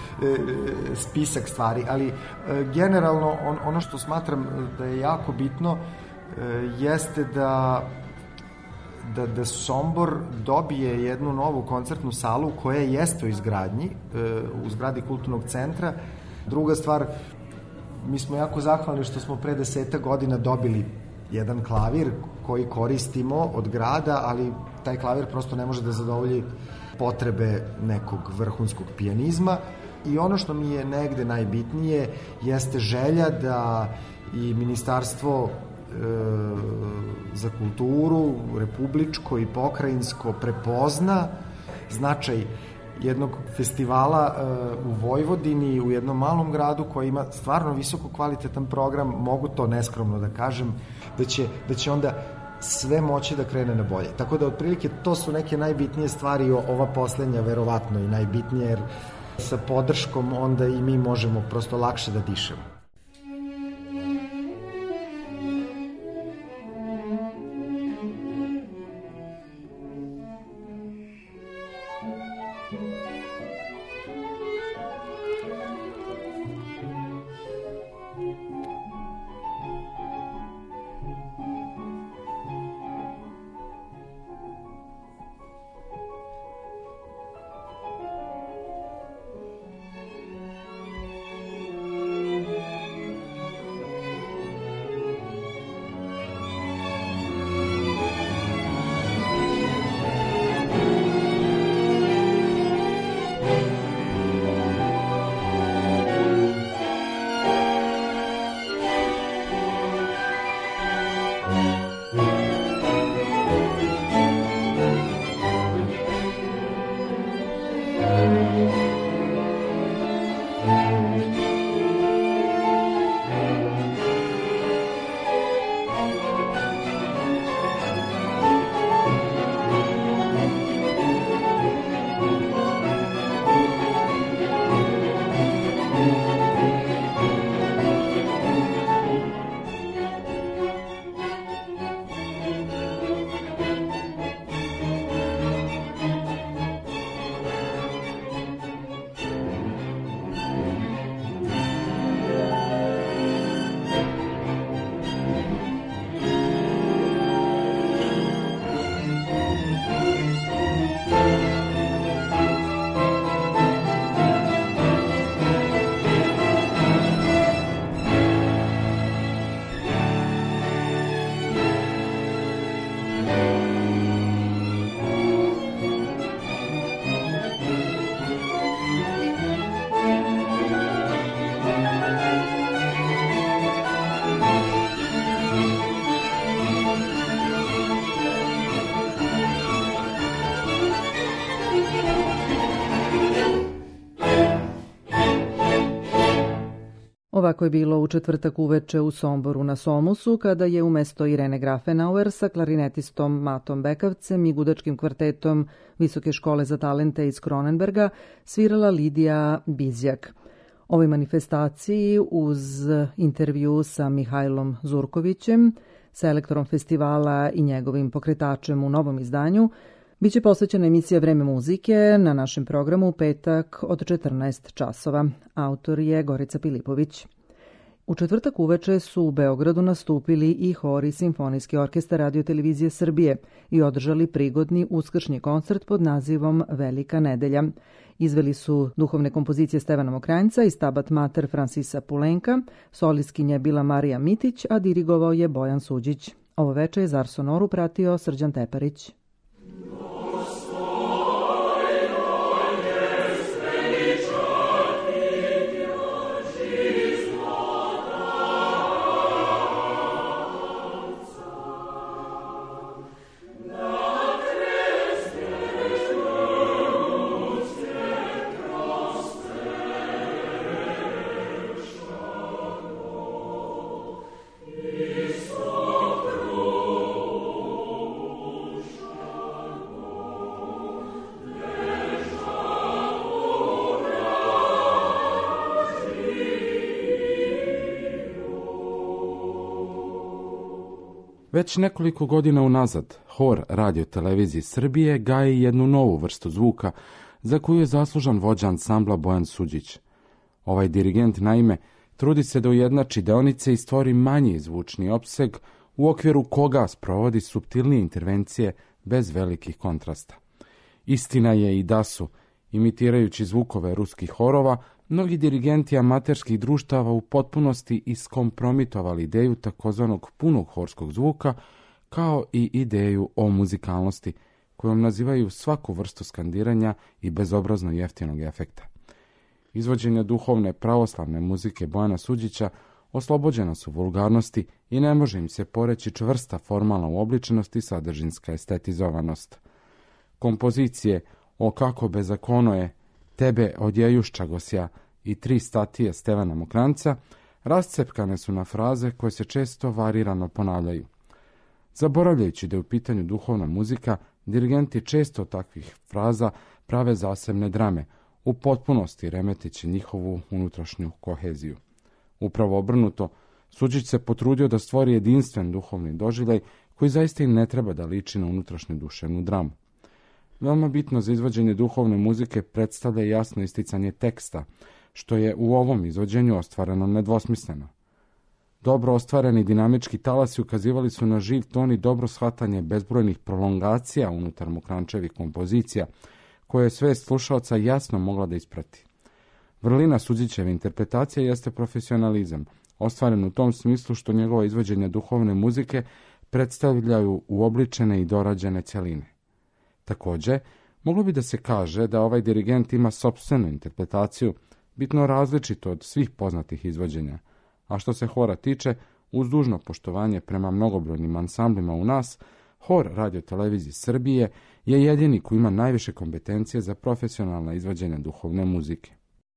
spisak stvari, ali e, generalno on, ono što smatram da je jako bitno e, jeste da da, da Sombor dobije jednu novu koncertnu salu koja jeste u izgradnji, e, u zgradi kulturnog centra. Druga stvar, mi smo jako zahvalni što smo pre deseta godina dobili jedan klavir koji koristimo od grada, ali taj klavir prosto ne može da zadovolji potrebe nekog vrhunskog pijanizma i ono što mi je negde najbitnije jeste želja da i Ministarstvo e, za kulturu, republičko i pokrajinsko prepozna značaj jednog festivala uh, u Vojvodini, u jednom malom gradu koji ima stvarno visoko kvalitetan program, mogu to neskromno da kažem, da će, da će onda sve moći da krene na bolje. Tako da, otprilike, to su neke najbitnije stvari, ova poslednja verovatno i najbitnije, jer sa podrškom onda i mi možemo prosto lakše da dišemo. Ovako je bilo u četvrtak uveče u Somboru na Somusu, kada je umesto Irene Grafenauer sa klarinetistom Matom Bekavcem i gudačkim kvartetom Visoke škole za talente iz Kronenberga svirala Lidija Bizjak. Ovoj manifestaciji uz intervju sa Mihajlom Zurkovićem, selektorom festivala i njegovim pokretačem u novom izdanju, biće posvećena emisija Vreme muzike na našem programu u petak od četrnaest časova. Autor je Gorica Pilipović. U četvrtak uveče su u Beogradu nastupili i hor i Simfonijski orkestar Radio televizije Srbije i održali prigodni uskršnji koncert pod nazivom Velika nedelja. Izveli su duhovne kompozicije Stevana Mokranjca i Stabat Mater Francisa Pulenka, solistkinja je bila Marija Mitić, a dirigovao je Bojan Suđić. Ovo veče je Zar Sonoru pratio Srđan Teparić. Već nekoliko godina unazad, hor Radio televizije Srbije gaji jednu novu vrstu zvuka za koju je zaslužan vođa ansambla Bojan Suđić. Ovaj dirigent, naime, trudi se da ujednači deonice i stvori manji zvučni opseg u okviru koga sprovodi suptilnije intervencije bez velikih kontrasta. Istina je i da su, imitirajući zvukove ruskih horova, mnogi dirigenti amaterskih društava u potpunosti iskompromitovali ideju takozvanog punog horskog zvuka, kao i ideju o muzikalnosti, kojom nazivaju svaku vrstu skandiranja i bezobrazno jeftinog efekta. Izvođenja duhovne pravoslavne muzike Bojana Suđića oslobođena su vulgarnosti i ne može im se poreći čvrsta formalna uobličenost i sadržinska estetizovanost. Kompozicije O kako bezakono je, Tebe odjejuščagosja i tri statije Stevana Mokranjca rascepkane su na fraze koje se često varirano ponavljaju. Zaboravljajući da je u pitanju duhovna muzika, dirigenti često od takvih fraza prave zasebne drame, u potpunosti remeteći njihovu unutrašnju koheziju. Upravo obrnuto, Suđić se potrudio da stvori jedinstven duhovni doživljaj koji zaista i ne treba da liči na unutrašnju duševnu dramu. Veoma bitno za izvođenje duhovne muzike predstavlja jasno isticanje teksta, što je u ovom izvođenju ostvareno nedvosmisleno. Dobro ostvareni dinamički talasi ukazivali su na živ ton i dobro shvatanje bezbrojnih prolongacija unutar Mokranjčevih kompozicija, koje je svest slušaoca jasno mogla da isprati. Vrlina Suđićeve interpretacije jeste profesionalizam, ostvaren u tom smislu što njegova izvođenja duhovne muzike predstavljaju uobličene i dorađene cjeline. Također, moglo bi da se kaže da ovaj dirigent ima sopstvenu interpretaciju, bitno različito od svih poznatih izvođenja, a što se hora tiče, uz dužno poštovanje prema mnogobrojnim ansamblima u nas, hor Radio televizije Srbije je jedini koji ima najviše kompetencije za profesionalna izvođenja duhovne muzike.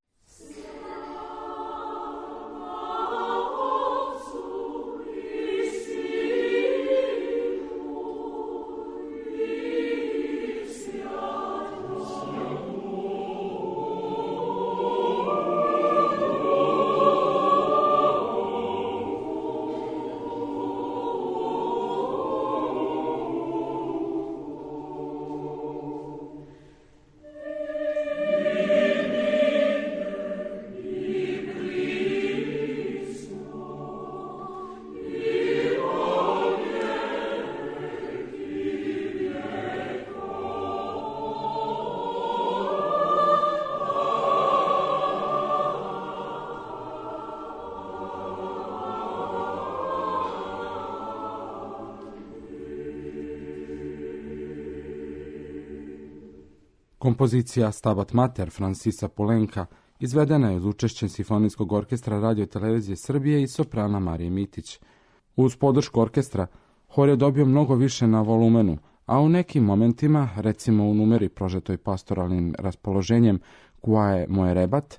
Kompozicija Stabat Mater Francisa Pulenka izvedena je uz učešćem Simfonijskog orkestra Radio televizije Srbije i soprana Marije Mitić. Uz podršku orkestra, hor je dobio mnogo više na volumenu, a u nekim momentima, recimo u numeri prožetoj pastoralnim raspoloženjem Quae moje rebat,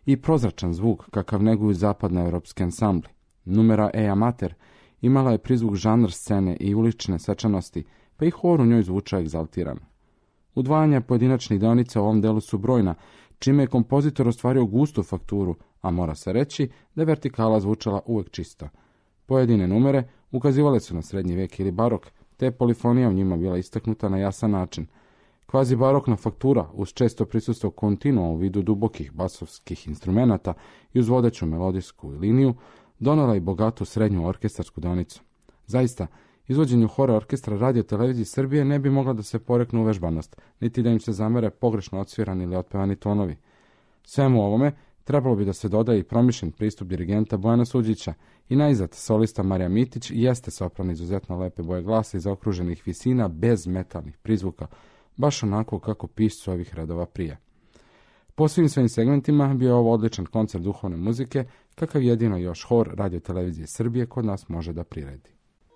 i prozračan zvuk kakav neguju zapadnoevropski ansambli. Numera E Amater imala je prizvuk žanr scene i ulične svečanosti, pa i hor u njoj zvučao egzaltirano. Udvajanja pojedinačnih deonica u ovom delu su brojna, čime je kompozitor ostvario gustu fakturu, a mora se reći da je vertikala zvučala uvek čisto. Pojedine numere ukazivale su na srednji vek ili barok, te je polifonija u njima bila istaknuta na jasan način. Kvazi barokna faktura, uz često prisustvo kontinua u vidu dubokih basovskih instrumenata i uz vodeću melodijsku liniju, donela i bogatu srednju orkestarsku deonicu. Zaista, izvođenju hora orkestra Radio Televizije Srbije ne bi mogla da se porekne uvežbanost, niti da im se zamere pogrešno odsvirani ili otpevani tonovi. Svemu ovome trebalo bi da se doda i promišljen pristup dirigenta Bojana Suđića i najzad solista Marija Mitić jeste sopran izuzetno lepe boje glasa i zaokruženih visina bez metalnih prizvuka, baš onako kako piscu ovih redova prije. Po svim svojim segmentima bio je ovo odličan koncert duhovne muzike, kakav jedino još hor Radio Televizije Srbije kod nas može da priredi.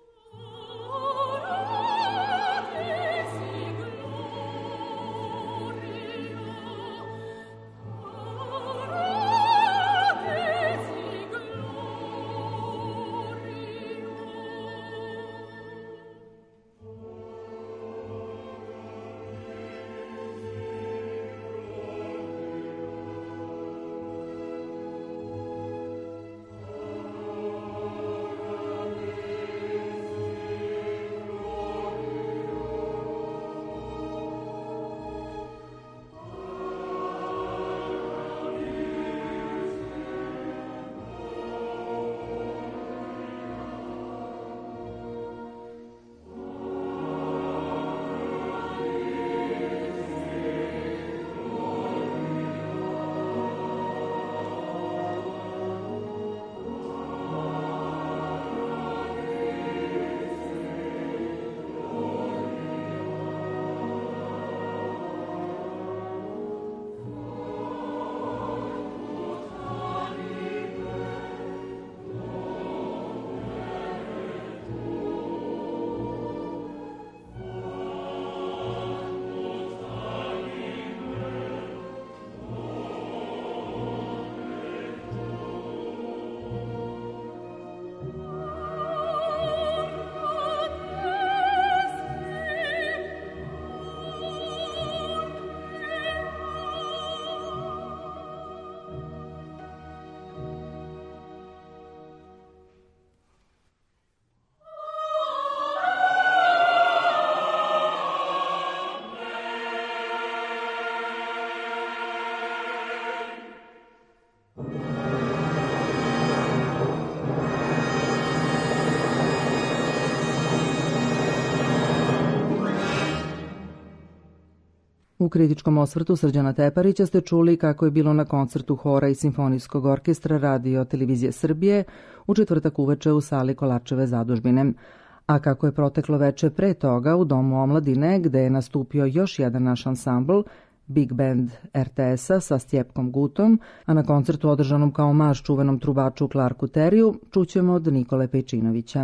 U kritičkom osvrtu Srđana Teparića ste čuli kako je bilo na koncertu hora i simfonijskog orkestra Radio Televizije Srbije u četvrtak uveče u sali Kolarčeve zadužbine, a kako je proteklo veče pre toga u Domu omladine gde je nastupio još jedan naš ansambl, Big Band er te es-a sa Stjepkom Gutom, a na koncertu održanom kao marš čuvenom trubaču Clarku Terryu čućemo od Nikole Pejčinovića.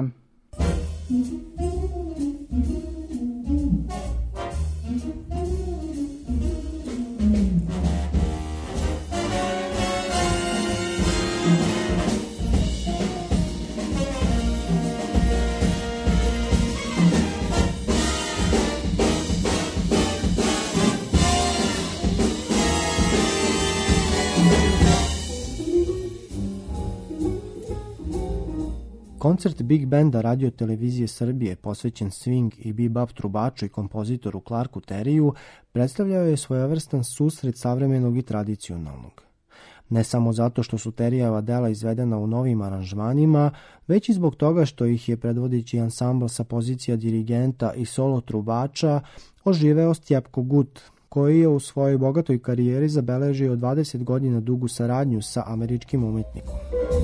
Koncert Big Banda Radio Televizije Srbije posvećen swing i bebop trubaču i kompozitoru Clarku Terryu predstavljao je svojevrstan susret savremenog i tradicionalnog. Ne samo zato što su Terryjeva dela izvedena u novim aranžmanima, već i zbog toga što ih je predvodeći ansambl sa pozicija dirigenta i solo trubača oživeo Stjepko Gut, koji je u svojoj bogatoj karijeri zabeležio dvadeset godina dugu saradnju sa američkim umetnikom.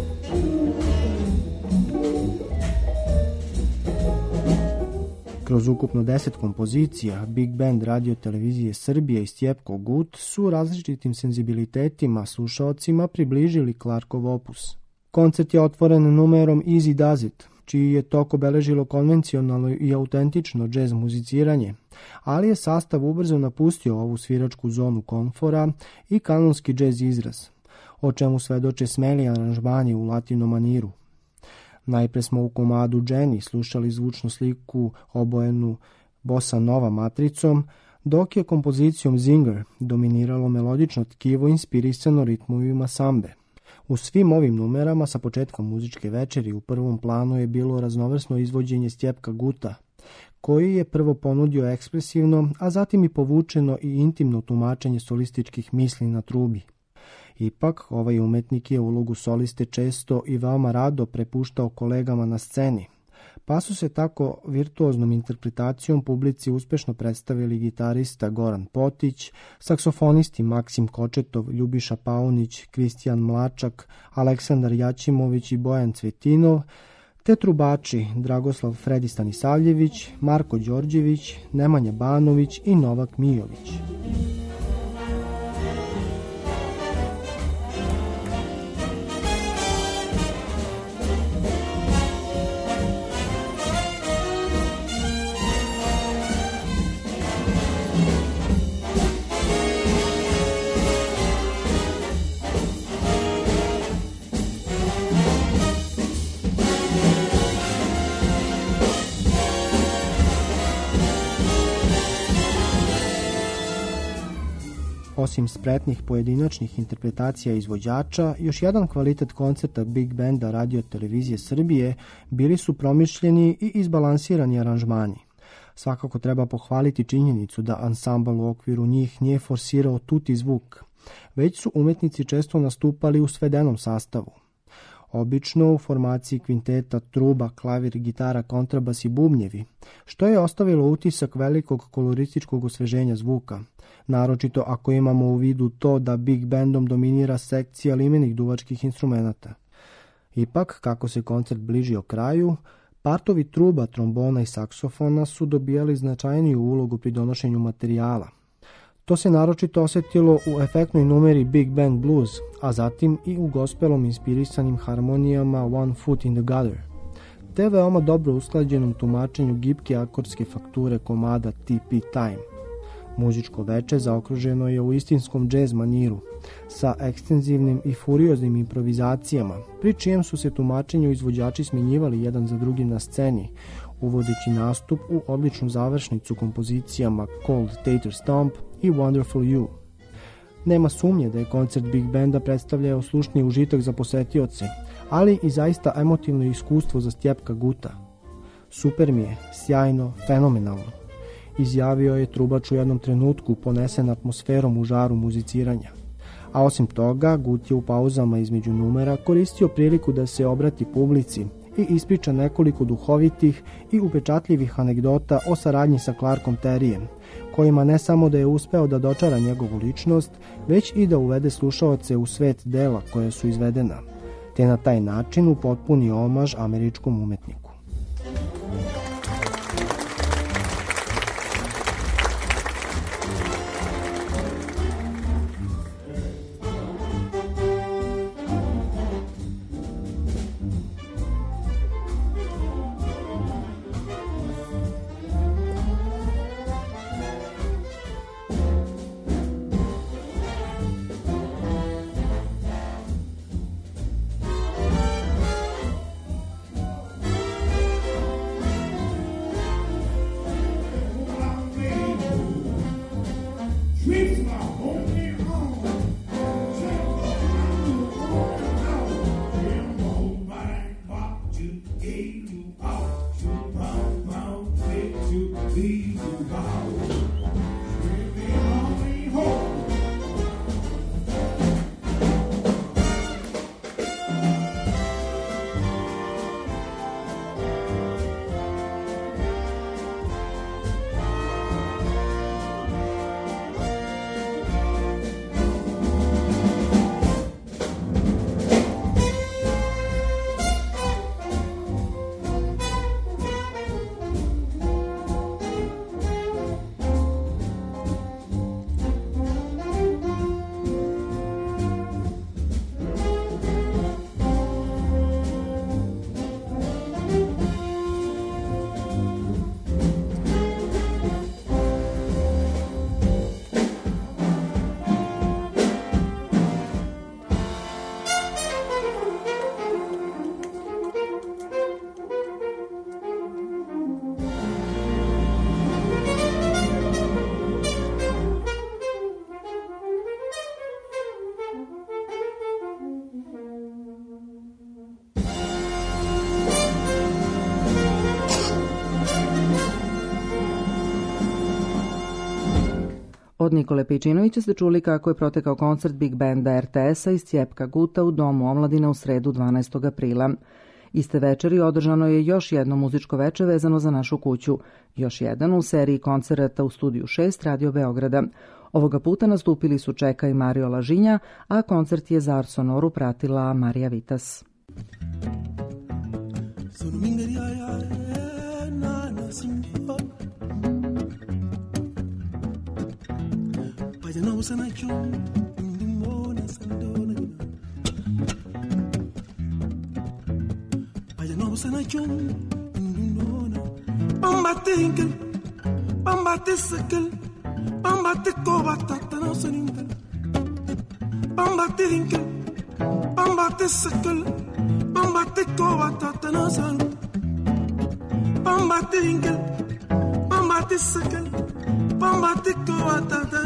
Kroz ukupno deset kompozicija, Big Band Radio Televizije Srbije i Stjepko Gut su različitim senzibilitetima slušaocima približili Clarkov opus. Koncert je otvoren numerom Easy Does It, čiji je tok obeležilo konvencionalno i autentično džez muziciranje, ali je sastav ubrzo napustio ovu sviračku zonu komfora i kanonski džez izraz. o čemu svedoče smeli aranžmani u latino maniru. Najpre smo u komadu Jenny slušali zvučnu sliku obojenu bossa nova matricom, dok je kompozicijom Zinger dominiralo melodično tkivo inspirisano ritmovima sambe. U svim ovim numerama sa početkom muzičke večeri u prvom planu je bilo raznovrsno izvođenje Stjepka Guta, koji je prvo ponudio ekspresivno, a zatim i povučeno i intimno tumačenje solističkih misli na trubi. Ipak, ovaj umetnik je ulogu soliste često i veoma rado prepuštao kolegama na sceni, pa su se tako virtuoznom interpretacijom publici uspešno predstavili gitarista Goran Potić, saksofonisti Maksim Kočetov, Ljubiša Paunić, Kristijan Mlačak, Aleksandar Jačimović i Bojan Cvetinov, te trubači Dragoslav Fredi Stanisavljević, Marko Đorđević, Nemanja Banović i Novak Mijović. Osim spretnih pojedinačnih interpretacija izvođača, još jedan kvalitet koncerta Big Benda Radio Televizije Srbije bili su promišljeni i izbalansirani aranžmani. Svakako treba pohvaliti činjenicu da ansambl u okviru njih nije forsirao tuti zvuk, već su umetnici često nastupali u svedenom sastavu. Obično u formaciji kvinteta truba, klavir, gitara, kontrabas i bubnjevi, što je ostavilo utisak velikog kolorističkog osveženja zvuka, naročito ako imamo u vidu to da Big Bandom dominira sekcija limenih duvačkih instrumenata. Ipak, kako se koncert bližio kraju, partovi truba, trombona i saksofona su dobijali značajniju ulogu pri donošenju materijala. To se naročito osetilo u efektnoj numeri Big Band Blues, a zatim i u gospelom inspirisanim harmonijama One Foot in the Gutter, te veoma dobro usklađenom tumačenju gibke akordske fakture komada T P Time. Muzičko veče zaokruženo je u istinskom džez maniru, sa ekstenzivnim i furioznim improvizacijama, pri čijem su se tumačenju izvođači smenjivali jedan za drugim na sceni, uvodeći nastup u odličnu završnicu kompozicijama Cold Tater Stomp i Wonderful You. Nema sumnje da je koncert Big Banda predstavljao slušni užitak za posetioce, ali i zaista emotivno iskustvo za Stjepka Guta. Super mi je, sjajno, fenomenalno, izjavio je trubač u jednom trenutku ponesen atmosferom u žaru muziciranja. A osim toga, Gut je u pauzama između numera koristio priliku da se obrati publici i ispriča nekoliko duhovitih i upečatljivih anegdota o saradnji sa Clarkom Terryjem, kojima ne samo da je uspeo da dočara njegovu ličnost, već i da uvede slušaoce u svet dela koje su izvedena, te na taj način upotpuni omaž američkom umetniku. Od Nikole Pejčinovića ste čuli kako je protekao koncert Big Banda R T S-a iz Cjepka Guta u Domu omladine u sredu dvanaestog aprila. Iste večeri održano je još jedno muzičko veče vezano za našu kuću, još jedan u seriji koncerata u studiju šest Radio Beograda. Ovoga puta nastupili su Čeka i Mario Lažinja, a koncert je za Ars Sonoru pratila Marija Vitas. Bamba tinkel, bamba tisekel, bamba tiko batata no seninkel. Bamba tinkel, bamba tisekel, bamba tiko batata no seninkel. Bamba tinkel, bamba tisekel, bamba tiko batata.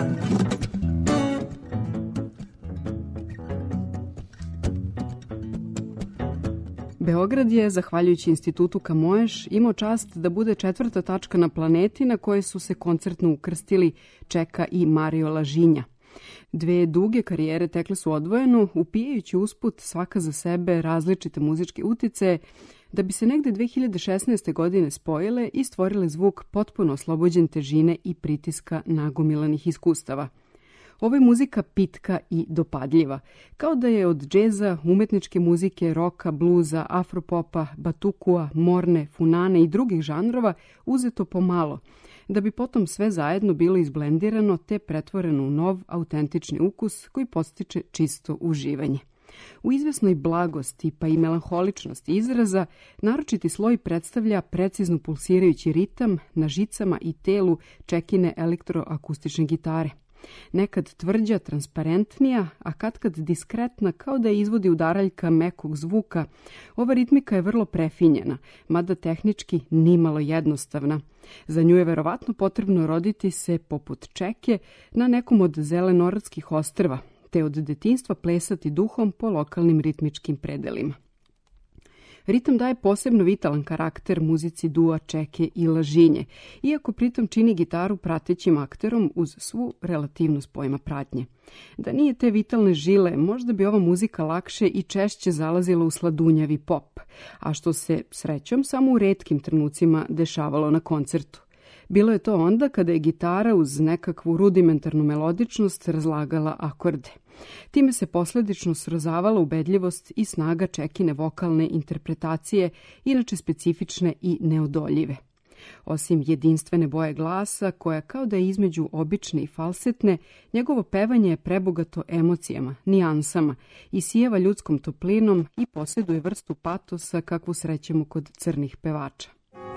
Beograd je, zahvaljujući institutu Kamoeš, imao čast da bude četvrta tačka na planeti na kojoj su se koncertno ukrstili Čeka i Mario Lažinja. Dve duge karijere tekle su odvojeno, upijajući usput svaka za sebe različite muzičke utice, da bi se negde dve hiljade šesnaeste. godine spojile i stvorile zvuk potpuno oslobođen težine i pritiska nagomilanih iskustava. Ovo je muzika pitka i dopadljiva, kao da je od džeza, umetničke muzike, roka, bluza, afropopa, batukua, morne, funane i drugih žanrova uzeto pomalo, da bi potom sve zajedno bilo izblendirano te pretvoreno u nov, autentični ukus koji podstiče čisto uživanje. U izvesnoj blagosti pa i melanholičnosti izraza naročiti sloj predstavlja precizno pulsirajući ritam na žicama i telu Čekine elektroakustične gitare. Nekad tvrđa, transparentnija, a katkad diskretna kao da je izvodi udaraljka mekog zvuka, ova ritmika je vrlo prefinjena, mada tehnički nimalo jednostavna. Za nju je verovatno potrebno roditi se poput Čeke na nekom od zelenorodskih ostrva, te od detinjstva plesati duhom po lokalnim ritmičkim predelima. Ritam daje posebno vitalan karakter muzici dua Čeke i Lažinje, iako pritom čini gitaru pratećim akterom uz svu relativnost pojma pratnje. Da nije te vitalne žile, možda bi ova muzika lakše i češće zalazila u sladunjavi pop, a što se, srećom, samo u retkim trenucima dešavalo na koncertu. Bilo je to onda kada je gitara uz nekakvu rudimentarnu melodičnost razlagala akorde. Time se posledično srozavala ubedljivost i snaga Čekine vokalne interpretacije, inače specifične i neodoljive. Osim jedinstvene boje glasa, koja kao da je između obične i falsetne, njegovo pevanje je prebogato emocijama, nijansama i sijeva ljudskom toplinom i posjeduje vrstu patosa kakvu srećemo kod crnih pevača.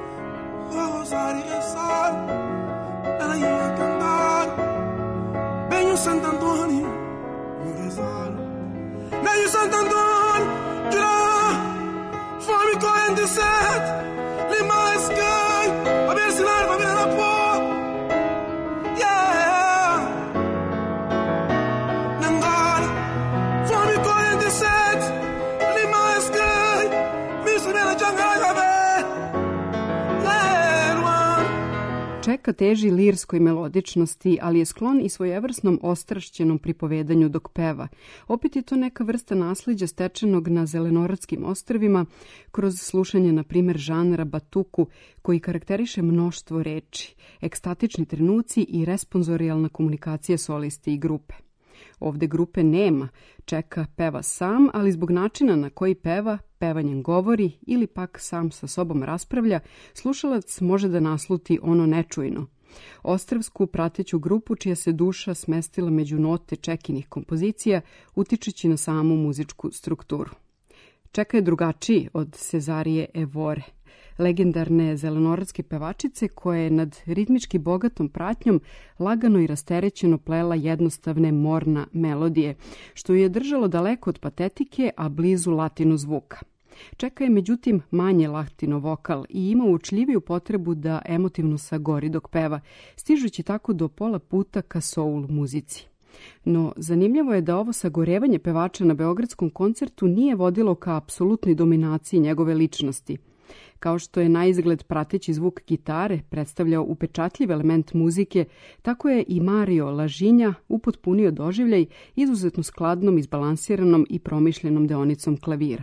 Čeka teži lirskoj melodičnosti, ali je sklon i svojevrsnom ostrašćenom pripovedanju dok peva. Opet je to neka vrsta nasleđa stečenog na Zelenorodskim ostrvima kroz slušanje, na primjer, žanra batuku, koji karakteriše mnoštvo reči, ekstatični trenuci i responsorijalna komunikacija solisti i grupe. Ovde grupe nema, Čeka peva sam, ali zbog načina na koji peva, pevanjem govori ili pak sam sa sobom raspravlja, slušalac može da nasluti ono nečujno. Ostrvsku prateću grupu čija se duša smestila među note Čekinih kompozicija, utičeći na samu muzičku strukturu. Čeka je drugačiji od Cezarije Evore, legendarne zelenorodske pevačice koja je nad ritmički bogatom pratnjom lagano i rasterećeno plela jednostavne morna melodije, što ju je držalo daleko od patetike, a blizu latino zvuka. Čeka je međutim manje latino vokal i ima učljiviju potrebu da emotivno sagori dok peva, stižući tako do pola puta ka soul muzici. No, zanimljivo je da ovo sagorevanje pevača na beogradskom koncertu nije vodilo ka apsolutnoj dominaciji njegove ličnosti. Kao što je na izgled prateći zvuk gitare predstavljao upečatljiv element muzike, tako je i Mario Lažinja upotpunio doživljaj izuzetno skladnom, izbalansiranom i promišljenom deonicom klavira.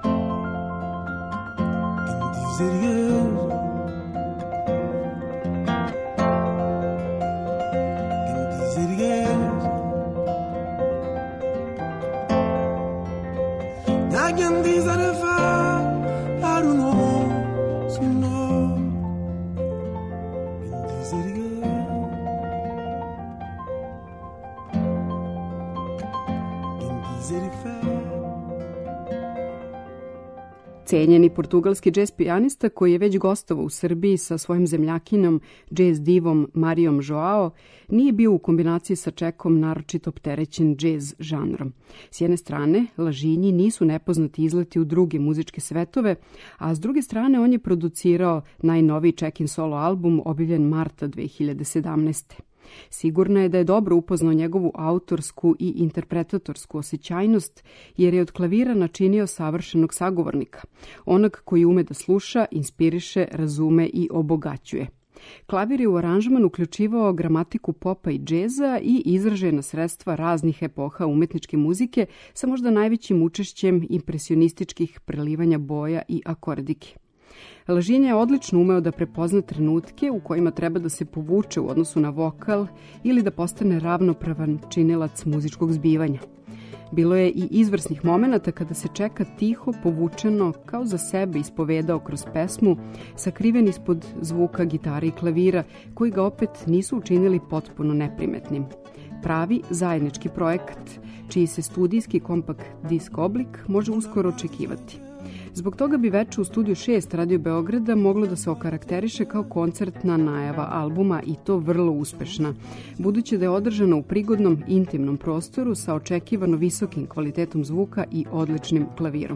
Cenjeni portugalski džez pijanista koji je već gostovao u Srbiji sa svojim zemljakinom, džez divom Marijom Joao, nije bio u kombinaciji sa Čekom naročito opterećen džez žanrom. S jedne strane, Lažinji nisu nepoznati izleti u druge muzičke svetove, a s druge strane on je producirao najnoviji Čekin solo album objavljen marta dve hiljade sedamnaeste. Sigurno je da je dobro upoznao njegovu autorsku i interpretatorsku osjećajnost, jer je od klavira načinio savršenog sagovornika, onog koji ume da sluša, inspiriše, razume i obogaćuje. Klavir je u aranžman uključivao gramatiku popa i džeza i izražena sredstva raznih epoha umetničke muzike sa možda najvećim učešćem impresionističkih prelivanja boja i akordike. Lažinja je odlično umeo da prepozna trenutke u kojima treba da se povuče u odnosu na vokal ili da postane ravnopravan činilac muzičkog zbivanja. Bilo je i izvrsnih momenata kada se Čeka tiho, povučeno, kao za sebe ispovedao kroz pesmu, sakriven ispod zvuka gitare i klavira, koji ga opet nisu učinili potpuno neprimetnim. Pravi zajednički projekat, čiji se studijski kompakt disk oblik može uskoro očekivati. Zbog toga bi veče u studiju šest Radio Beograda moglo da se okarakteriše kao koncertna najava albuma i to vrlo uspešna, budući da je održana u prigodnom, intimnom prostoru sa očekivano visokim kvalitetom zvuka i odličnim klavirom.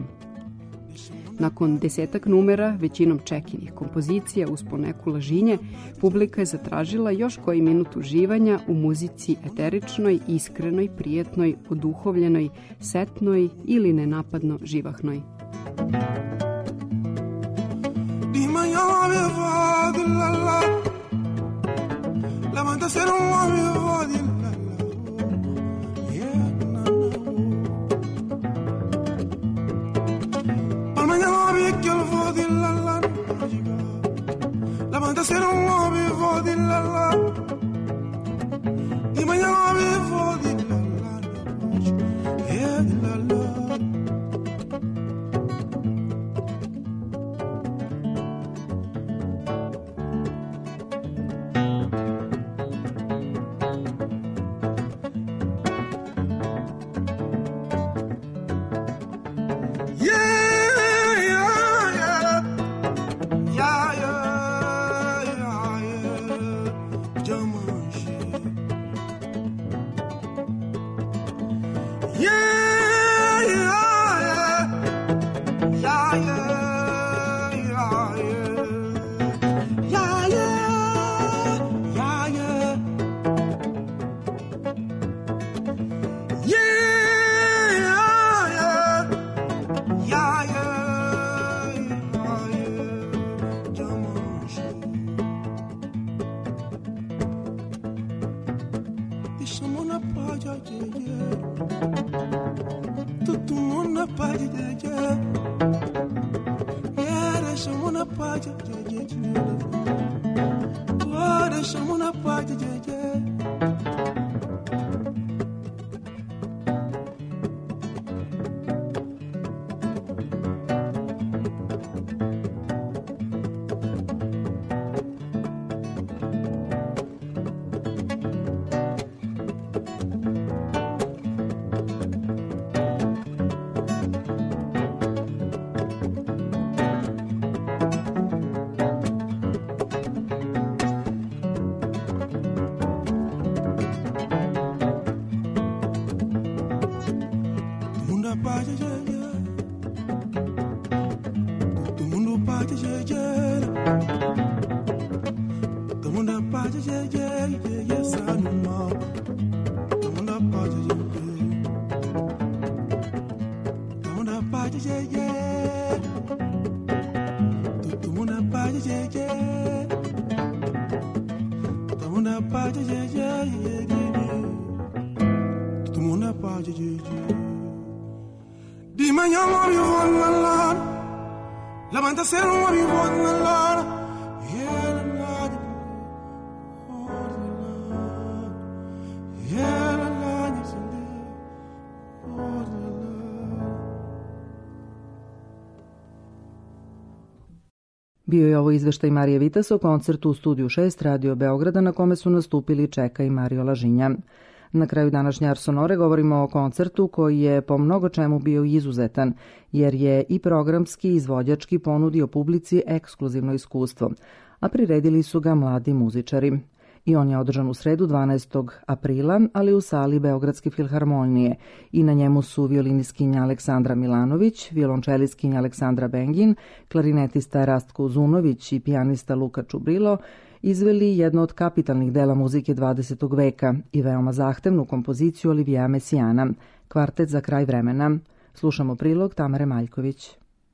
Nakon desetak numera, većinom Čekinih kompozicija uz poneku Lažinje, publika je zatražila još koji minut uživanja u muzici eteričnoj, iskrenoj, prijetnoj, oduhovljenoj, setnoj ili nenapadno živahnoj. Dima ya me vodi la la, la manda se non me vodi la la, yeah na na. Palma ya me que vodi la la, la manda se non me vodi la la, dima ya me vodi la la, yeah la la. La manda se non mi vuoi nell'ara. Yeah, la la di yeah, la la di Bio je ovo izveštaj Marije Vitas o koncertu u Studiju šest Radio Beograda na kome su nastupili Čeka i Mario Lažinja. Na kraju današnje Arsonore govorimo o koncertu koji je po mnogo čemu bio izuzetan, jer je i programski i izvođački ponudio publici ekskluzivno iskustvo, a priredili su ga mladi muzičari. I on je održan u sredu dvanaestog aprila, ali u sali Beogradske filharmonije i na njemu su violinistkinja Aleksandra Milanović, violončelistkinja Aleksandra Bengin, klarinetista Rastko Uzunović i pijanista Luka Čubrilo izveli jedno od kapitalnih dela muzike dvadesetog veka i veoma zahtevnu kompoziciju Olivija Mesijana, Kvartet za kraj vremena. Slušamo prilog Tamare Maljković.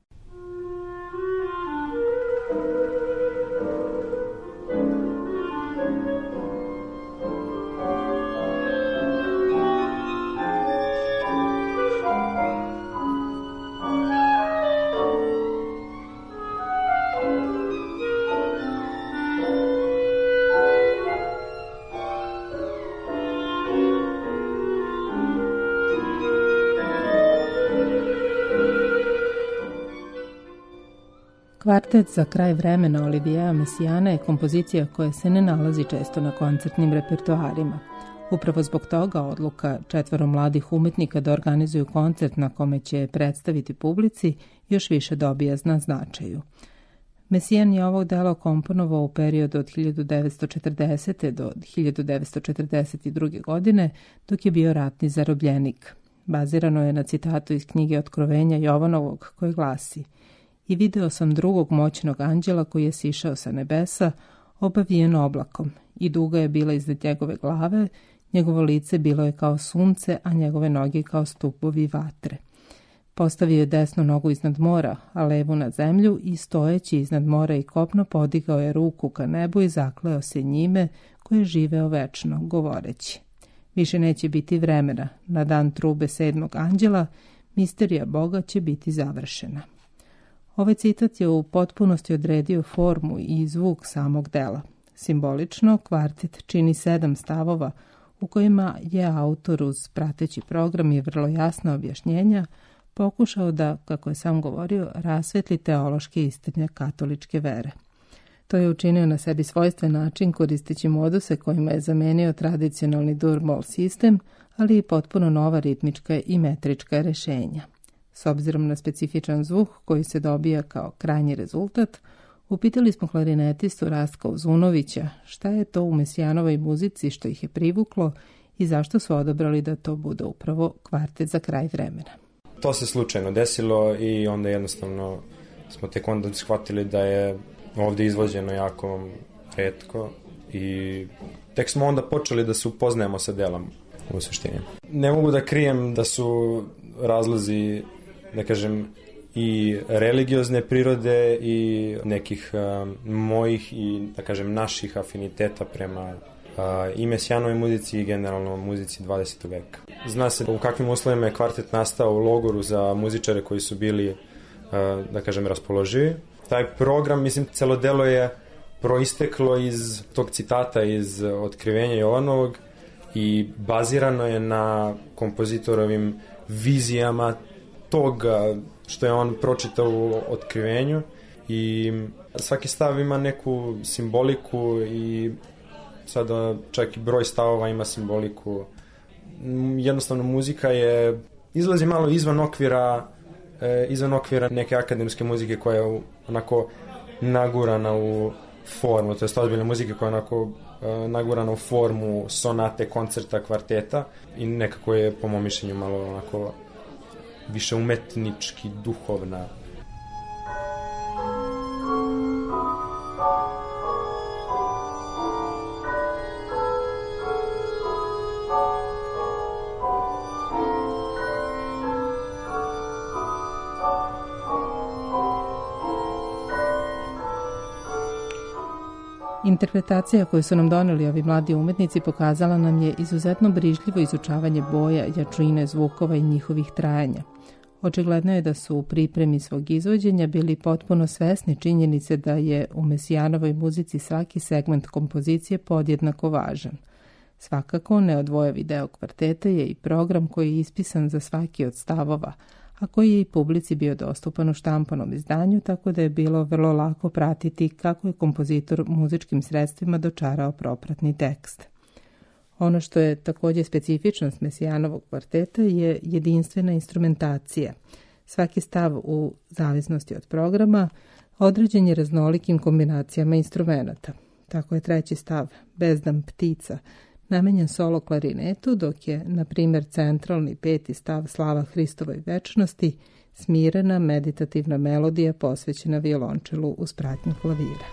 Kvartet za kraj vremena Olivija Mesijana je kompozicija koja se ne nalazi često na koncertnim repertoarima. Upravo zbog toga odluka četvoro mladih umetnika da organizuju koncert na kome će predstaviti publici još više dobija na značaju. Mesijan je ovo delo komponovao u periodu od hiljadu devetsto četrdesete do hiljadu devetsto četrdeset druge. godine, dok je bio ratni zarobljenik. Bazirano je na citatu iz knjige Otkrovenja Jovanovog koji glasi: I video sam drugog moćnog anđela koji je sišao sa nebesa, obavijen oblakom, i duga je bila iznad njegove glave, njegovo lice bilo je kao sunce, a njegove noge kao stupovi vatre. Postavio je desnu nogu iznad mora, a levu na zemlju i stojeći iznad mora i kopno podigao je ruku ka nebu i zakleo se njime koji je živeo večno, govoreći: Više neće biti vremena, na dan trube sedmog anđela, misterija Boga će biti završena. Ovaj citat je u potpunosti odredio formu i zvuk samog dela. Simbolično, kvartet čini sedam stavova u kojima je autor uz prateći program i vrlo jasna objašnjenja pokušao da, kako je sam govorio, rasvetli teološke istine katoličke vere. To je učinio na sebi svojstven način koristeći moduse kojima je zamenio tradicionalni dur-moll sistem, ali i potpuno nova ritmička i metrička rešenja. S obzirom na specifičan zvuk koji se dobija kao krajnji rezultat, upitali smo klarinetistu Rastka Uzunovića šta je to u Mesijanovoj muzici što ih je privuklo i zašto su odabrali da to bude upravo kvartet za kraj vremena. To se slučajno desilo i onda jednostavno smo tek onda shvatili da je ovdje izvođeno jako retko i tek smo onda počeli da se upoznajemo sa delom u suštini. Ne mogu da krijem da su razlozi, da kažem, i religiozne prirode i nekih uh, mojih i, da kažem, naših afiniteta prema uh, i Mesijanovoj muzici i generalno muzici dvadesetog veka. Zna se u kakvim uslovima je kvartet nastao u logoru za muzičare koji su bili, uh, da kažem, raspoloživi. Taj program, mislim, celo delo je proisteklo iz tog citata iz Otkrivenja Jovanovog i bazirano je na kompozitorovim vizijama toga što je on pročitao u Otkrivenju i svaki stav ima neku simboliku i sada čak i broj stavova ima simboliku. Jednostavno muzika je, izlazi malo izvan okvira, izvan okvira neke akademske muzike koja je onako nagurana u formu, to je ozbiljna muzika koja je onako nagurana u formu sonate, koncerta, kvarteta i nekako je po mom mišljenju malo onako više umetnički, duhovna. Interpretacija koju su nam doneli ovi mladi umetnici pokazala nam je izuzetno brižljivo izučavanje boja, jačine, zvukova i njihovih trajanja. Očigledno je da su u pripremi svog izvođenja bili potpuno svesni činjenice da je u Mesijanovoj muzici svaki segment kompozicije podjednako važan. Svakako, neodvojevi deo kvarteta je i program koji je ispisan za svaki od stavova, a koji je i publici bio dostupan u štampanom izdanju, tako da je bilo vrlo lako pratiti kako je kompozitor muzičkim sredstvima dočarao propratni tekst. Ono što je također specifičnost Mesijanovog kvarteta je jedinstvena instrumentacija. Svaki stav u zavisnosti od programa određen je raznolikim kombinacijama instrumenata. Tako je treći stav, Bezdam ptica, namenjen solo klarinetu, dok je, na primjer, centralni peti stav Slava Hristovoj večnosti smirena meditativna melodija posvećena violončelu uz pratnju klavira.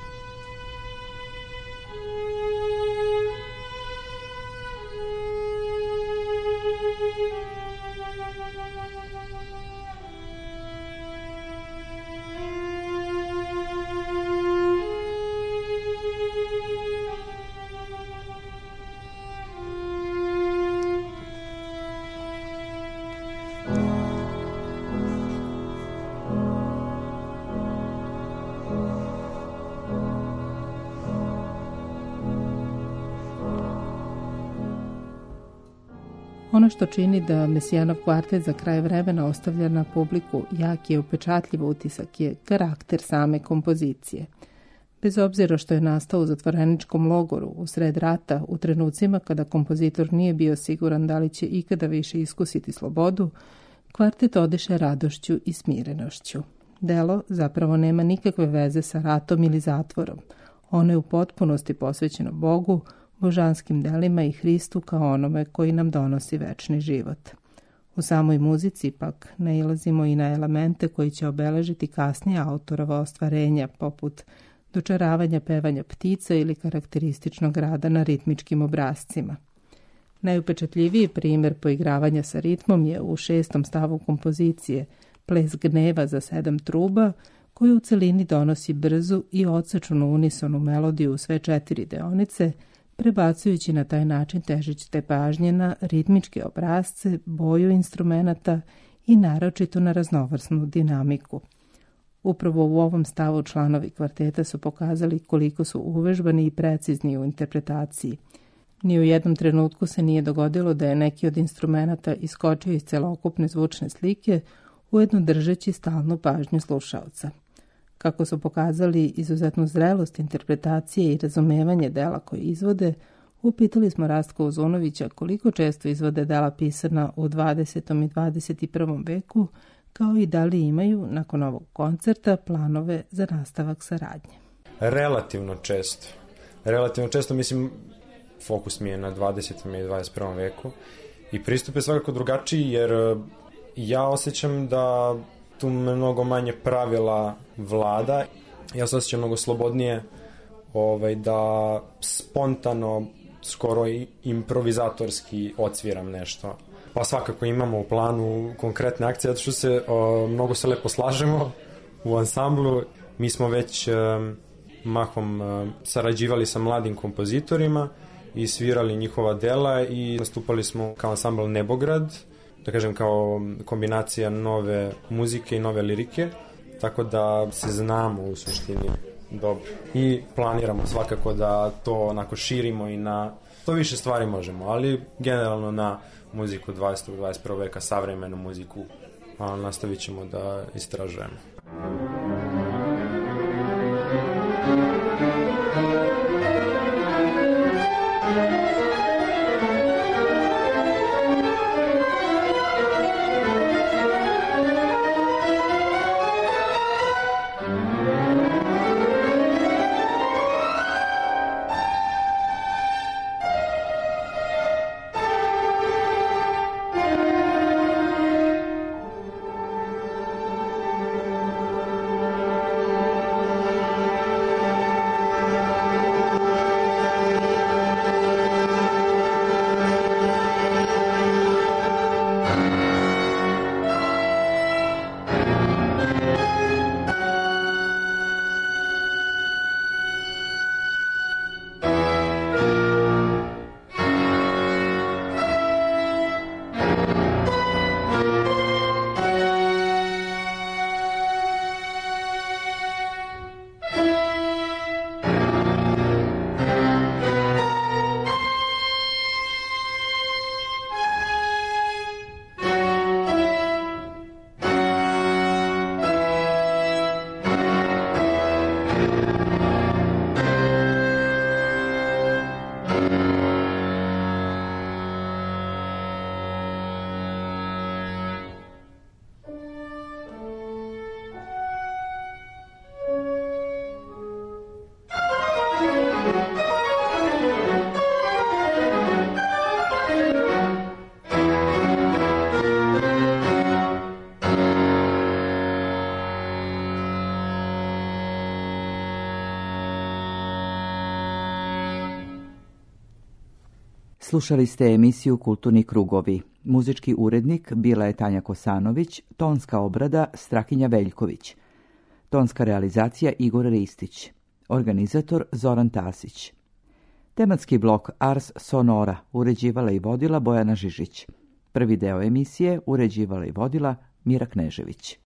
Ono što čini da Mesijanov kvartet za kraj vremena ostavlja na publiku jak i upečatljiv utisak je karakter same kompozicije. Bez obzira što je nastao u zatvoreničkom logoru usred rata, u trenucima kada kompozitor nije bio siguran da li će ikada više iskusiti slobodu, kvartet odiše radošću i smirenošću. Delo zapravo nema nikakve veze sa ratom ili zatvorom. Ono je u potpunosti posvećeno Bogu, božanskim delima i Hristu kao onome koji nam donosi večni život. U samoj muzici pak nailazimo i na elemente koji će obeležiti kasnije autorova ostvarenja, poput dočaravanja pevanja ptica ili karakterističnog rada na ritmičkim obrazcima. Najupečatljiviji primjer poigravanja sa ritmom je u šestom stavu kompozicije Ples gneva za sedam truba, koji u celini donosi brzu i odsečnu unisonu melodiju u sve četiri deonice, prebacujući na taj način težište pažnje na ritmičke obrazce, boju instrumenata i naročito na raznovrsnu dinamiku. Upravo u ovom stavu članovi kvarteta su pokazali koliko su uvežbani i precizni u interpretaciji. Ni u jednom trenutku se nije dogodilo da je neki od instrumenata iskočio iz celokupne zvučne slike, ujedno držeći stalnu pažnju slušaoca. Kako su pokazali izuzetnu zrelost interpretacije i razumevanje dela koje izvode, upitali smo Rastka Uzunovića koliko često izvode dela pisana u dvadesetom i dvadeset prvom veku, kao i da li imaju, nakon ovog koncerta, planove za nastavak saradnje. Relativno često. Relativno često, mislim, fokus mi je na dvadesetom i dvadeset prvom veku i pristup je svakako drugačiji, jer ja osjećam da tu mnogo manje pravila vlada. Ja se osjećam mnogo slobodnije ovaj, da spontano, skoro i improvizatorski odsviram nešto. Pa svakako imamo u planu konkretne akcije, zato što se o, mnogo se lepo slažemo u ansamblu. Mi smo već um, mahom um, sarađivali sa mladim kompozitorima i svirali njihova dela i nastupali smo kao ansambl Nebograd, da kažem kao kombinacija nove muzike i nove lirike, tako da se znamo u suštini dobro. I planiramo svakako da to onako širimo i na to više stvari možemo, ali generalno na muziku dvadesetog i dvadeset prvog veka, savremenu muziku, a nastavit ćemo da istražujemo. Slušali ste emisiju Kulturni krugovi. Muzički urednik bila je Tanja Kosanović, tonska obrada Strahinja Veljković, tonska realizacija Igor Ristić, organizator Zoran Tasić. Tematski blok Ars Sonora uređivala i vodila Bojana Žižić. Prvi deo emisije uređivala i vodila Mira Knežević.